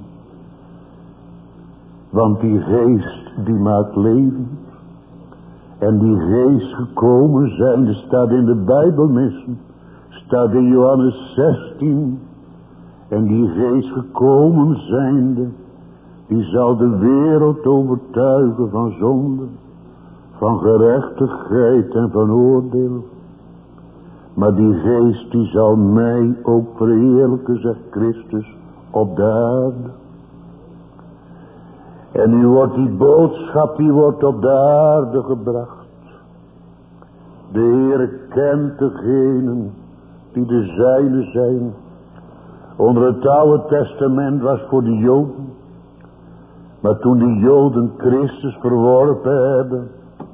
Want die geest die maakt leven. En die geest gekomen zijn, er staat in de Bijbel, mensen. Staat in Johannes zestien. En die geest gekomen zijnde, die zal de wereld overtuigen van zonde, van gerechtigheid en van oordeel. Maar die geest die zal mij ook verheerlijken, zegt Christus, op de aarde. En nu wordt die boodschap, die wordt op de aarde gebracht. De Heer kent degenen die de zijne zijn. Onder het Oude Testament was voor de Joden. Maar toen de Joden Christus verworpen hebben.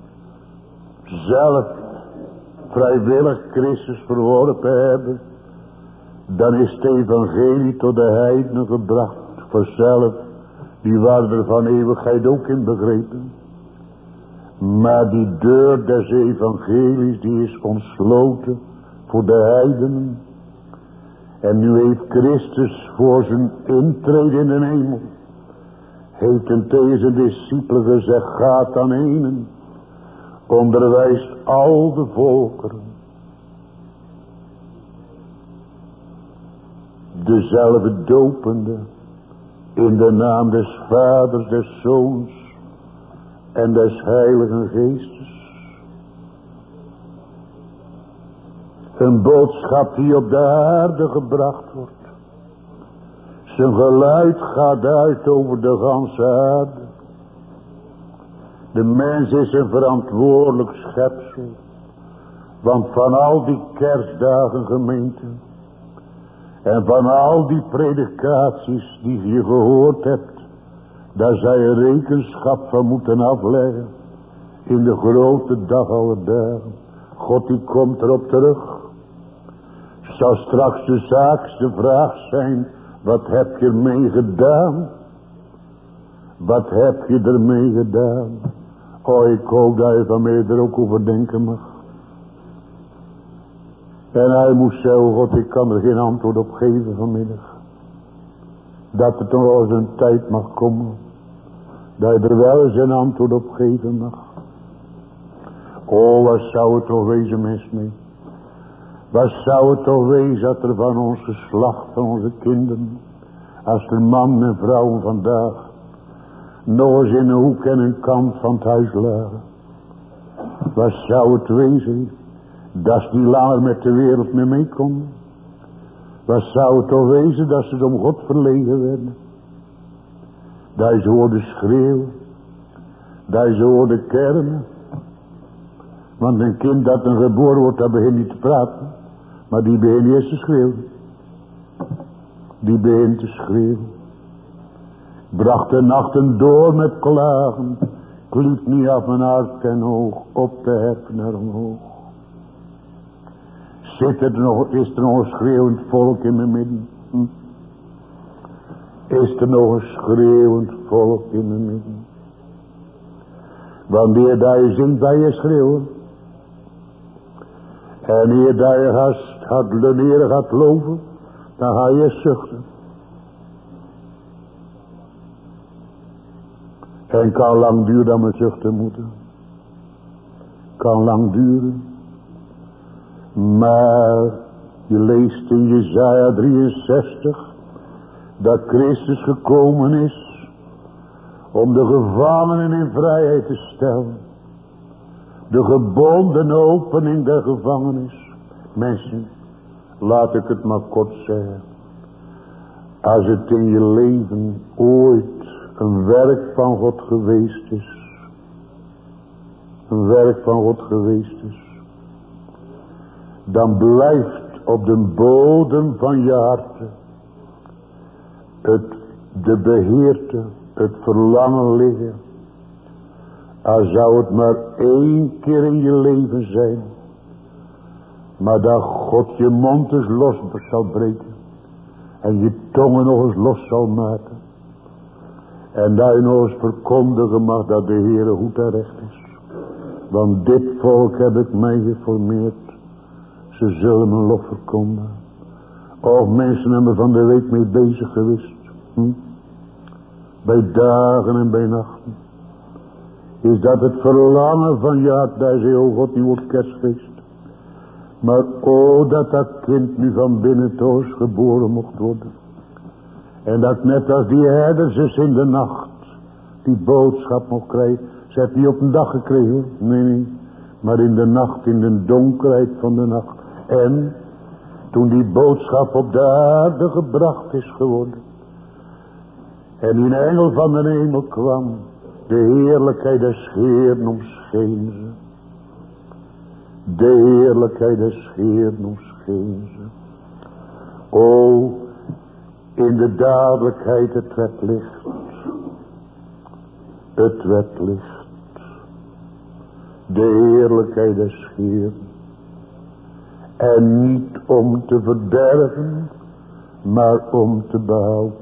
Zelf vrijwillig Christus verworpen hebben. Dan is het evangelie tot de heidenen gebracht. Vanzelf, die waren er van eeuwigheid ook in begrepen. Maar die deur des evangelies die is ontsloten voor de heidenen. En nu heeft Christus voor zijn intrede in de hemel. Heeft hem tegen zijn discipelen gezegd, gaat dan heen. Onderwijst al de volkeren. Dezelfde dopende. In de naam des Vaders, des Zoons. En des Heiligen Geestes. Een boodschap die op de aarde gebracht wordt. Zijn geluid gaat uit over de ganse aarde. De mens is een verantwoordelijk schepsel. Want van al die kerstdagen gemeenten. En van al die predikaties die je gehoord hebt. Daar zou je rekenschap van moeten afleggen. In de grote dag aller dagen. God die komt erop terug. Zal straks de zaakste vraag zijn. Wat heb je ermee gedaan? Wat heb je ermee gedaan? Oh, ik hoop dat je van mij er ook over denken mag. En hij moest zeggen, oh God, ik kan er geen antwoord op geven vanmiddag. Dat het nog wel eens een tijd mag komen. Dat je er wel eens een antwoord op geven mag. Oh, wat zou het toch wezen, mens mee. Wat zou het toch wezen dat er van ons geslacht, van onze kinderen, als de man en vrouwen vandaag, nog eens in een hoek en een kant van het huis lagen. Wat zou het wezen, dat ze niet langer met de wereld meer mee konden. Wat zou het toch wezen dat ze om God verlegen werden. Dat ze hoorden schreeuwen, dat ze hoorden kermen. Want een kind dat een geboren wordt, dat begint niet te praten. Maar die begint eerst te schreeuwen. Die begint te schreeuwen. Bracht de nachten door met klagen. Ik liet niet af mijn hart en oog op de hek naar omhoog. Zit er nog, is er nog een schreeuwend volk in mijn midden? Hm? Is er nog een schreeuwend volk in mijn midden? Wanneer dat je zingt, dat je schreeuwen. En eer dat je gaat, gaat, gaat loven, dan ga je zuchten. En kan lang duren om het zuchten moeten. Kan lang duren. Maar je leest in Jesaja drieënzestig dat Christus gekomen is om de gevangenen in vrijheid te stellen. De gebonden opening der gevangenis. Mensen, laat ik het maar kort zeggen. Als het in je leven ooit een werk van God geweest is. Een werk van God geweest is. Dan blijft op de bodem van je hart het, de beheerte, het verlangen liggen. Als zou het maar één keer in je leven zijn. Maar dat God je mond eens los zal breken. En je tongen nog eens los zal maken. En dat je nog eens verkondigen mag dat de Heere goed en recht is. Want dit volk heb ik mij geformeerd. Ze zullen mijn lof verkondigen. Och, mensen hebben van de week mee bezig geweest. Hm? Bij dagen en bij nachten. Is dat het verlangen van je hart. Daar zei, oh God, nu wordt kerstfeest. Maar oh, dat dat kind nu van binnen thuis geboren mocht worden. En dat net als die herders is in de nacht. Die boodschap mocht krijgen. Ze heeft niet op een dag gekregen. Nee, nee. Maar in de nacht, in de donkerheid van de nacht. En toen die boodschap op de aarde gebracht is geworden. En die engel van de hemel kwam. De heerlijkheid des Heeren omscheen ze. De heerlijkheid des Heeren omscheen ze. O, in de dadelijkheid het werd licht. Het werd licht. De heerlijkheid des Heeren. En niet om te verderven, maar om te behouden.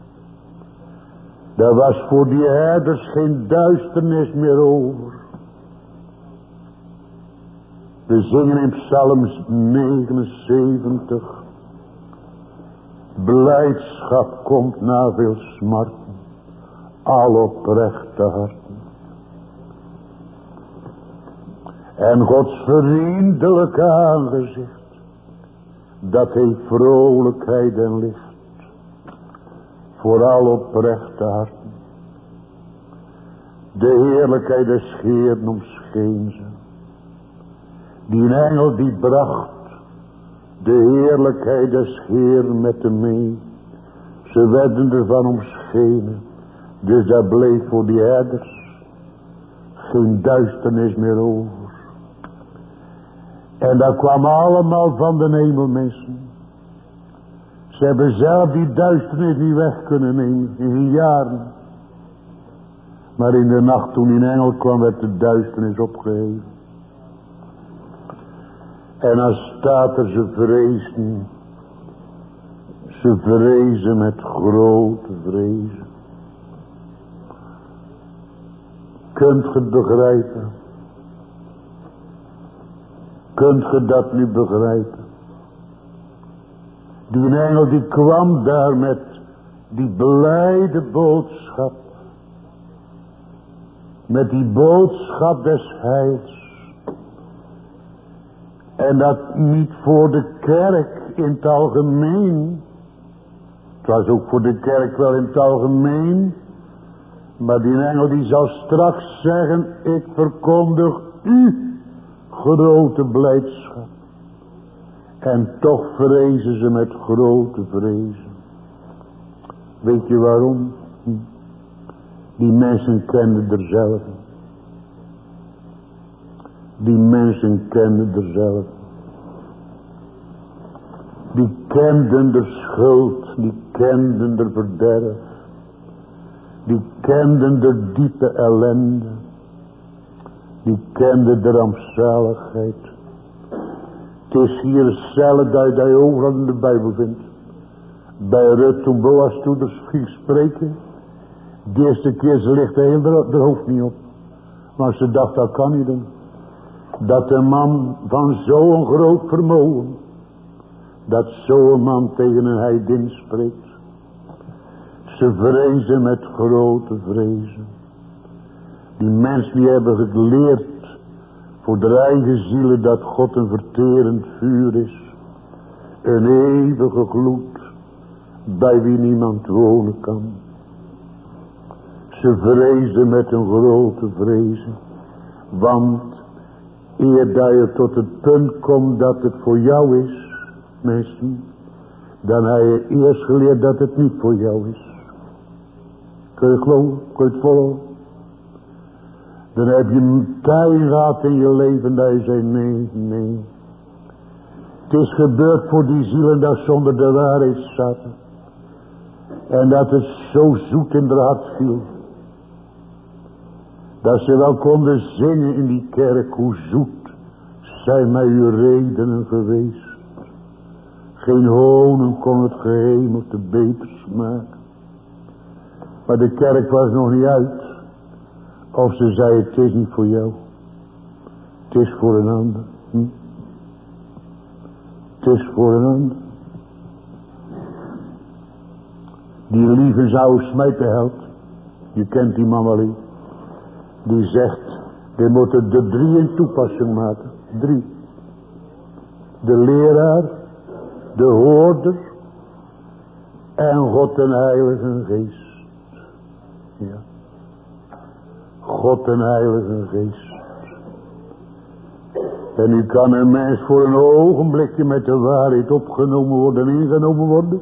Daar was voor die herders geen duisternis meer over. We zingen in Psalms negenenzeventig. Blijdschap komt na veel smarten. Al oprechte harten. En Gods vriendelijke aangezicht. Dat heeft vrolijkheid en licht. Vooral oprechte harten. De heerlijkheid des Heeren omscheen ze. Die engel die bracht de heerlijkheid des Heeren met hem mee. Ze werden ervan omschenen. Dus daar bleef voor die herders geen duisternis meer over. En dat kwam allemaal van de hemel, mensen. Ze hebben zelf die duisternis niet weg kunnen nemen in jaren. Maar in de nacht toen die engel kwam werd de duisternis opgeheven. En dan staat er, ze vreesden. Ze vrezen met grote vrezen. Kunt ge het begrijpen? Kunt ge dat nu begrijpen? Die engel die kwam daar met die blijde boodschap. Met die boodschap des heils. En dat niet voor de kerk in het algemeen. Het was ook voor de kerk wel in het algemeen. Maar die engel die zal straks zeggen. Ik verkondig u grote blijdschap. En toch vrezen ze met grote vrezen. Weet je waarom? Die mensen kenden er zelf. Die mensen kenden er zelf. Die kenden de schuld. Die kenden de verderf. Die kenden de diepe ellende. Die kenden de rampzaligheid. Het is hier hetzelfde dat je overal in de Bijbel vindt. Bij Rut toen Boas toeders ging spreken. De eerste keer ze lichtte heel de hoofd niet op. Maar ze dacht dat kan niet doen. Dat een man van zo'n groot vermogen. Dat zo'n man tegen een heidin spreekt. Ze vrezen met grote vrezen. Die mensen die hebben geleerd voor de eigen zielen dat God een verterend vuur is. Een eeuwige gloed bij wie niemand wonen kan. Ze vrezen met een grote vrezen. Want eer dat je tot het punt komt dat het voor jou is, mensen, dan heb je eerst geleerd dat het niet voor jou is. Kun je geloven? Kun je het volgen? Dan heb je een tijd gehad in je leven dat je zei, nee, nee. Het is gebeurd voor die zielen dat zonder de waarheid zaten. En dat het zo zoet in de hart viel. Dat ze wel konden zingen in die kerk, hoe zoet zijn mij uw redenen geweest. Geen honing kon het gehemelte beter smaken. Maar de kerk was nog niet uit. Of ze zei, het is niet voor jou. Het is voor een ander. Hm? Het is voor een ander. Die lieve zou Smijtenheld. Je kent die man wel. Die zegt, die moeten de drie in toepassing maken. Drie. De leraar, de hoorder en God en Heilige Geest. Ja. God en Heilige Geest. En nu kan een mens voor een ogenblikje met de waarheid opgenomen worden en ingenomen worden.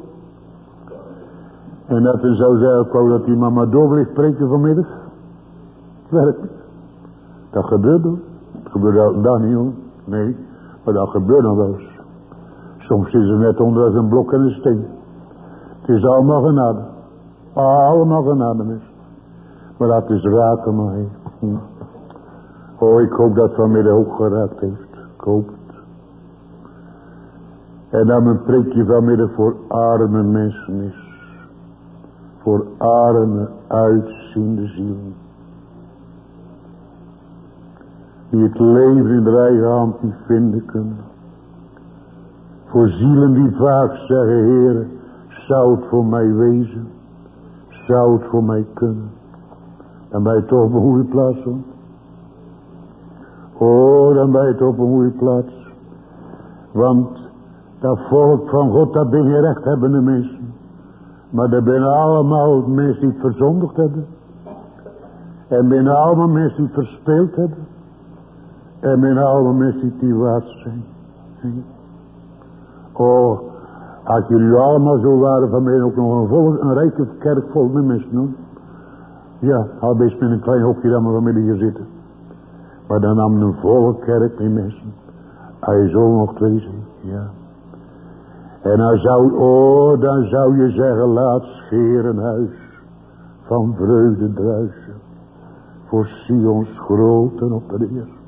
En dat er zou zijn, ik wou dat die mama door blijft spreken vanmiddag. Werkelijk. Dat gebeurt hoor. Dat gebeurt elke dag niet hoor. Nee, maar dat gebeurt nog wel eens. Soms is er net onder als een blok en een steen. Het is allemaal genade. Allemaal genade mensen. Maar dat is raken maar heen. Hm. Oh, ik hoop dat vanmiddag ook geraakt heeft. Ik hoop het. En dan mijn preekje vanmiddag voor arme mensen is. Voor arme, uitziende zielen. Die het leven in de eigen hand niet vinden kunnen. Voor zielen die vaak zeggen, Heere, zou het voor mij wezen? Zou het voor mij kunnen? Dan ben je toch op een goede plaats hoor. Oh, dan ben je toch op een goede plaats. Want dat volk van God, dat ben je rechthebbende mensen. Maar dat zijn allemaal mensen die het verzondigd hebben. En binnen allemaal mensen die het verspeeld hebben. En binnen allemaal mensen die het niet waard zijn. Oh, als jullie allemaal zo waren, van mij ook nog een, volk, een rijke kerk vol met mensen doen. Ja, al best met een klein hokje dan maar vanmiddag hier zitten. Maar dan nam een volle kerk met mensen. Hij zo nog twee zijn, ja. En dan zou, oh, dan zou je zeggen, laat scheren huis van vreugde druisen. Voor Sions groot en op de eer.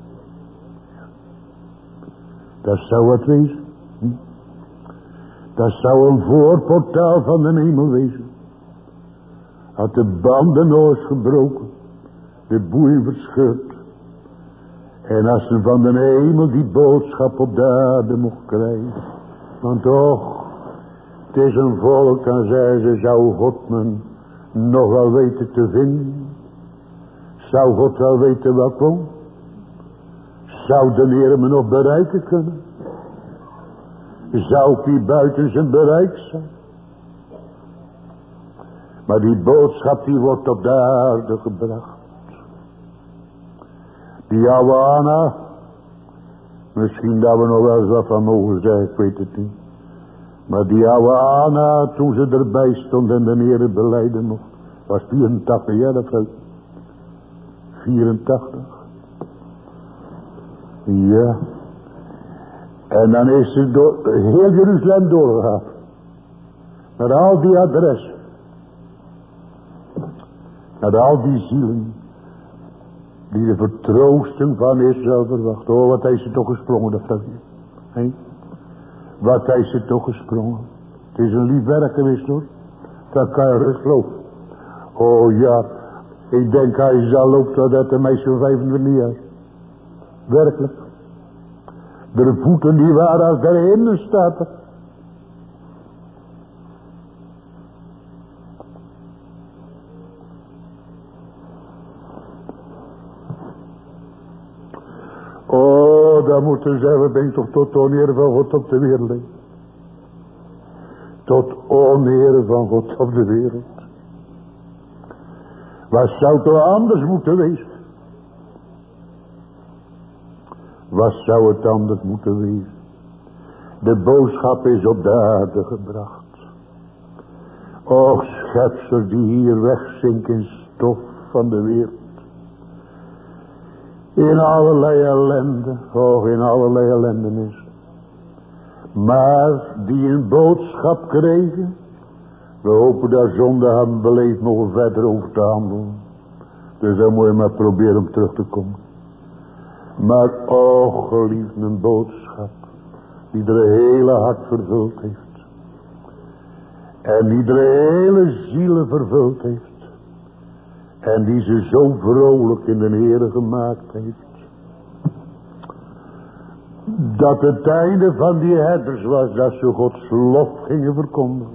Dat zou het wezen. Hm? Dat zou een voorportaal van de hemel wezen. Had de banden ooit gebroken. De boeien verscheurd. En als ze van de hemel die boodschap op de aarde mocht krijgen. Want toch, het is een volk, dan zei ze, zou God me nog wel weten te vinden? Zou God wel weten wat komt? Zou de Heer me nog bereiken kunnen? Zou ik hier buiten zijn bereik zijn? Maar die boodschap die wordt op de aarde gebracht. Die oude Anna, misschien dat we nog wel eens wat van mogen zeggen, ik weet het niet. Maar die oude Anna, toen ze erbij stond en de Heer belijden mocht, was vierentachtig jaar dat vrouw. vierentachtig. Ja. En dan is ze door heel Jeruzalem doorgegaan. Naar al die adressen. Naar al die zielen. Die de vertroosting van Israël verwacht. Oh, wat is ze toch gesprongen, dat vrouwtje. Hé? Wat is ze toch gesprongen. Het is een lief werk geweest hoor. Dat kan je rust geloven. Oh ja. Ik denk hij zal loopt dat de meisje van vijfentwintig jaar. Werkelijk. De voeten die waren als de hemel staat. dan moeten zeggen, we ben toch tot oneer van God op de wereld. He. Tot oneer van God op de wereld. Wat zou het toch anders moeten wezen? Wat zou het anders moeten wezen? De boodschap is op de aarde gebracht. Och, schepsel die hier wegzinkt in stof van de wereld. In allerlei ellende, och in allerlei ellendenis. Maar die een boodschap kregen. We hopen daar zonder hebben beleefd nog verder over te handelen. Dus dan moet je maar proberen om terug te komen. Maar och geliefd, een boodschap die er hele hart vervuld heeft. En die er hele zielen vervuld heeft. En die ze zo vrolijk in de Heere gemaakt heeft. Dat het einde van die herders was dat ze Gods lof gingen verkondigen.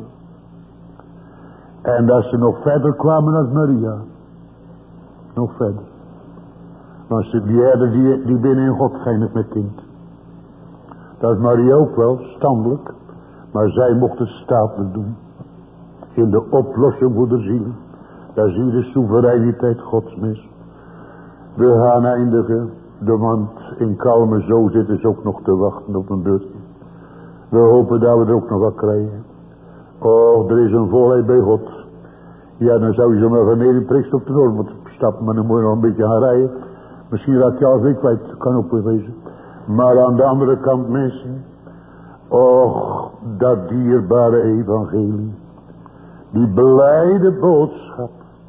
En dat ze nog verder kwamen als Maria. Nog verder. Want ze, die herder die, die binnen in God geinig met kind. Dat is Maria ook wel, standelijk. Maar zij mocht het statelijk doen. In de oplossing voor de ziel. Daar zie je de soevereiniteit Gods mis. We gaan eindigen. De want in kalme zo zitten ze ook nog te wachten op een beurt. We hopen dat we er ook nog wat krijgen. Oh, er is een volheid bij God. Ja, dan zou je zo maar van Nederpriks op de norm moeten stappen. Maar dan moet je nog een beetje gaan rijden. Misschien raak je alles weer kwijt. Kan ook weer wezen. Maar aan de andere kant mensen. Och, dat dierbare evangelie. Die blijde boodschap.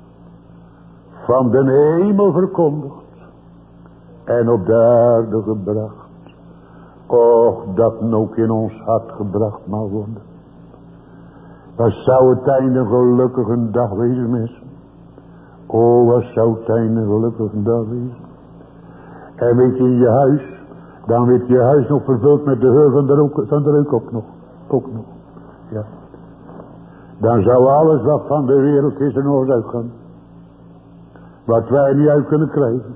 Van den hemel verkondigd. En op de aarde gebracht. Och, dat ook in ons hart gebracht mag worden. Wat zou het einde een gelukkige dag wezen, mensen? Oh, wat zou het einde een gelukkige dag wezen? En weet je, in je huis, dan werd je huis nog vervuld met de geur van de rook, van de reuk ook nog. Ook nog, ja. Dan zou alles wat van de wereld is er nog eens uitgaan. Wat wij niet uit kunnen krijgen.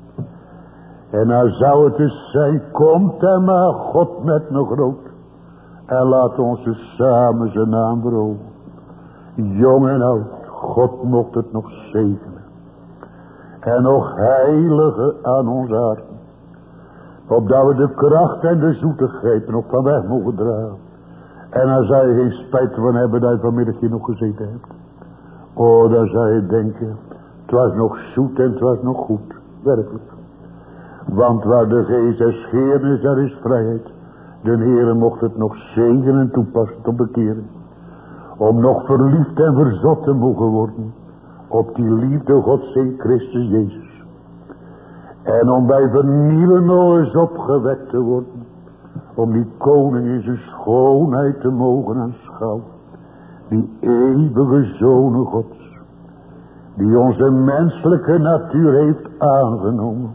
En dan zou het dus zijn, komt en maar God met me groot. En laat ons dus samen zijn naam verhogen. Jong en oud, God mocht het nog zegenen. En nog heilige aan ons hart. Opdat we de kracht en de zoetigheid nog van weg mogen dragen. En dan zou je geen spijt van hebben dat je vanmiddag hier nog gezeten hebt. Oh, dan zou je denken, het was nog zoet en het was nog goed. Werkelijk. Want waar de geest der scheren is, daar is vrijheid. De Heere mocht het nog zegenen en toepassen tot bekeren. Om nog verliefd en verzot te mogen worden. Op die liefde Gods in Christus Jezus. En om bij vernieuwen nog eens opgewekt te worden. Om die koning in zijn schoonheid te mogen aanschouwen. Die eeuwige Zoon Gods. Die onze menselijke natuur heeft aangenomen.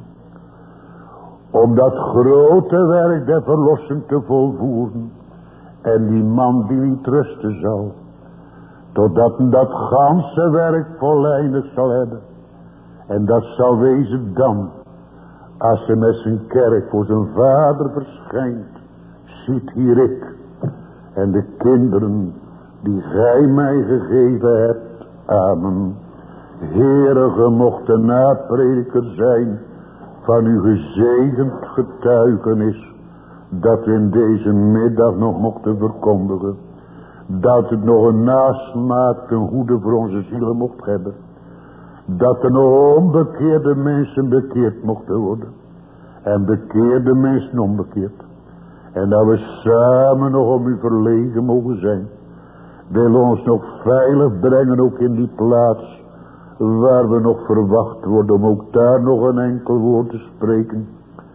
Om dat grote werk der verlossing te volvoeren. En die man die niet rusten zal. Totdat dat ganse werk voleindig zal hebben. En dat zal wezen dan. Als hij met zijn kerk voor zijn vader verschijnt. Ziet hier ik. En de kinderen die gij mij gegeven hebt. Amen. Heere, ge mocht de naprediker zijn. Van uw gezegend getuigenis. Dat we in deze middag nog mochten verkondigen. Dat het nog een nasmaak ten goede voor onze zielen mocht hebben. Dat er nog onbekeerde mensen bekeerd mochten worden. En bekeerde mensen onbekeerd. En dat we samen nog om u verlegen mogen zijn. Wil ons nog veilig brengen ook in die plaats. Waar we nog verwacht worden om ook daar nog een enkel woord te spreken.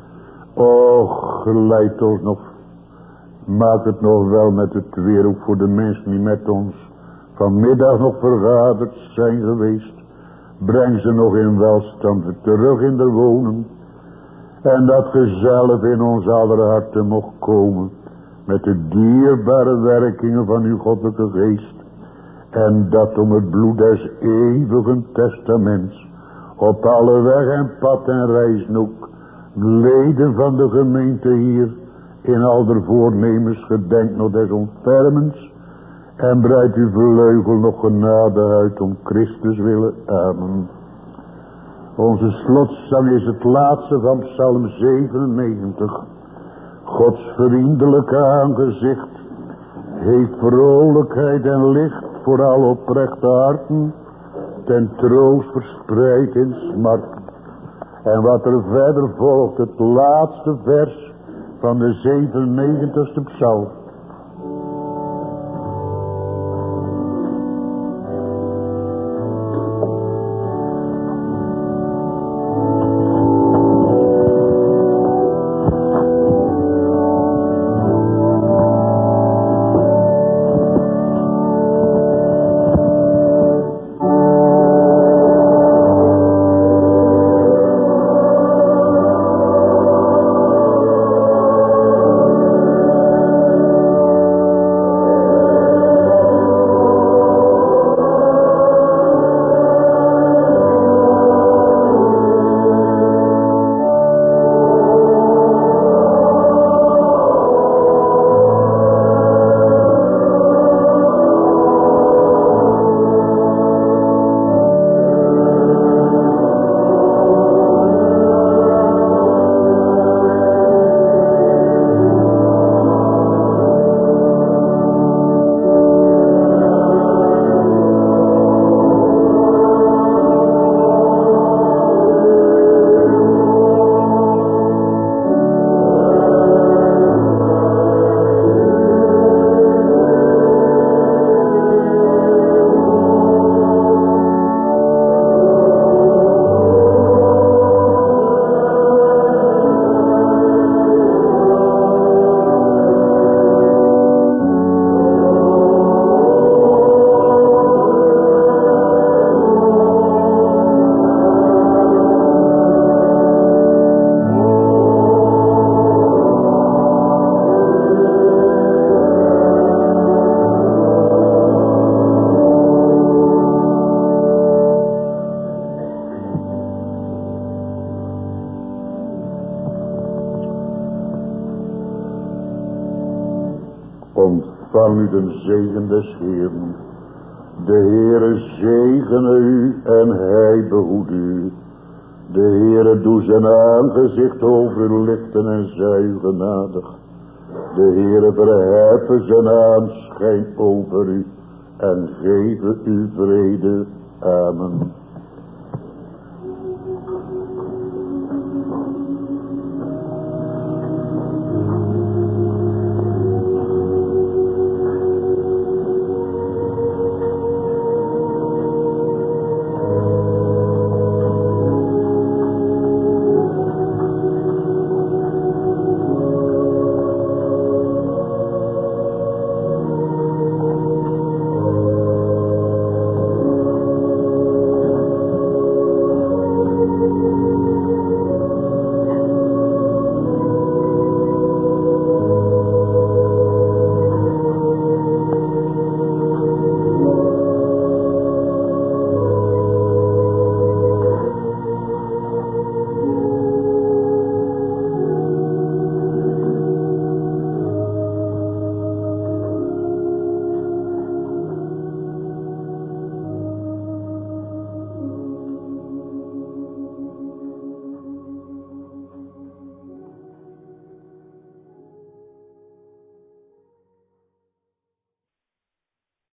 Och, geleid ons nog. Maak het nog wel met het weer ook voor de mensen die met ons vanmiddag nog vergaderd zijn geweest. Breng ze nog in welstand terug in de woning. En dat ge zelf in ons aller harten mocht komen. Met de dierbare werkingen van uw goddelijke geest. En dat om het bloed des eeuwigen testaments. Op alle weg en pad en reizen ook. leden van de gemeente hier, in al de voornemens gedenkt nog des ontfermens, en breidt uw vleugel nog genade uit om Christus willen. Amen. Onze slotzang is het laatste van Psalm zevenennegentig. Gods vriendelijke aangezicht heeft vrolijkheid en licht voor alle oprechte harten, ten troost verspreid in smart. En wat er verder volgt, het laatste vers van de zevenennegentigste psalm. Ontvang u de zegen des Heeren. De Heere zegene u en hij behoed u. De Heere doe zijn aangezicht over u lichten en zij u genadig. De Heere verheffen zijn aanschijn over u en geven u vrede. Amen.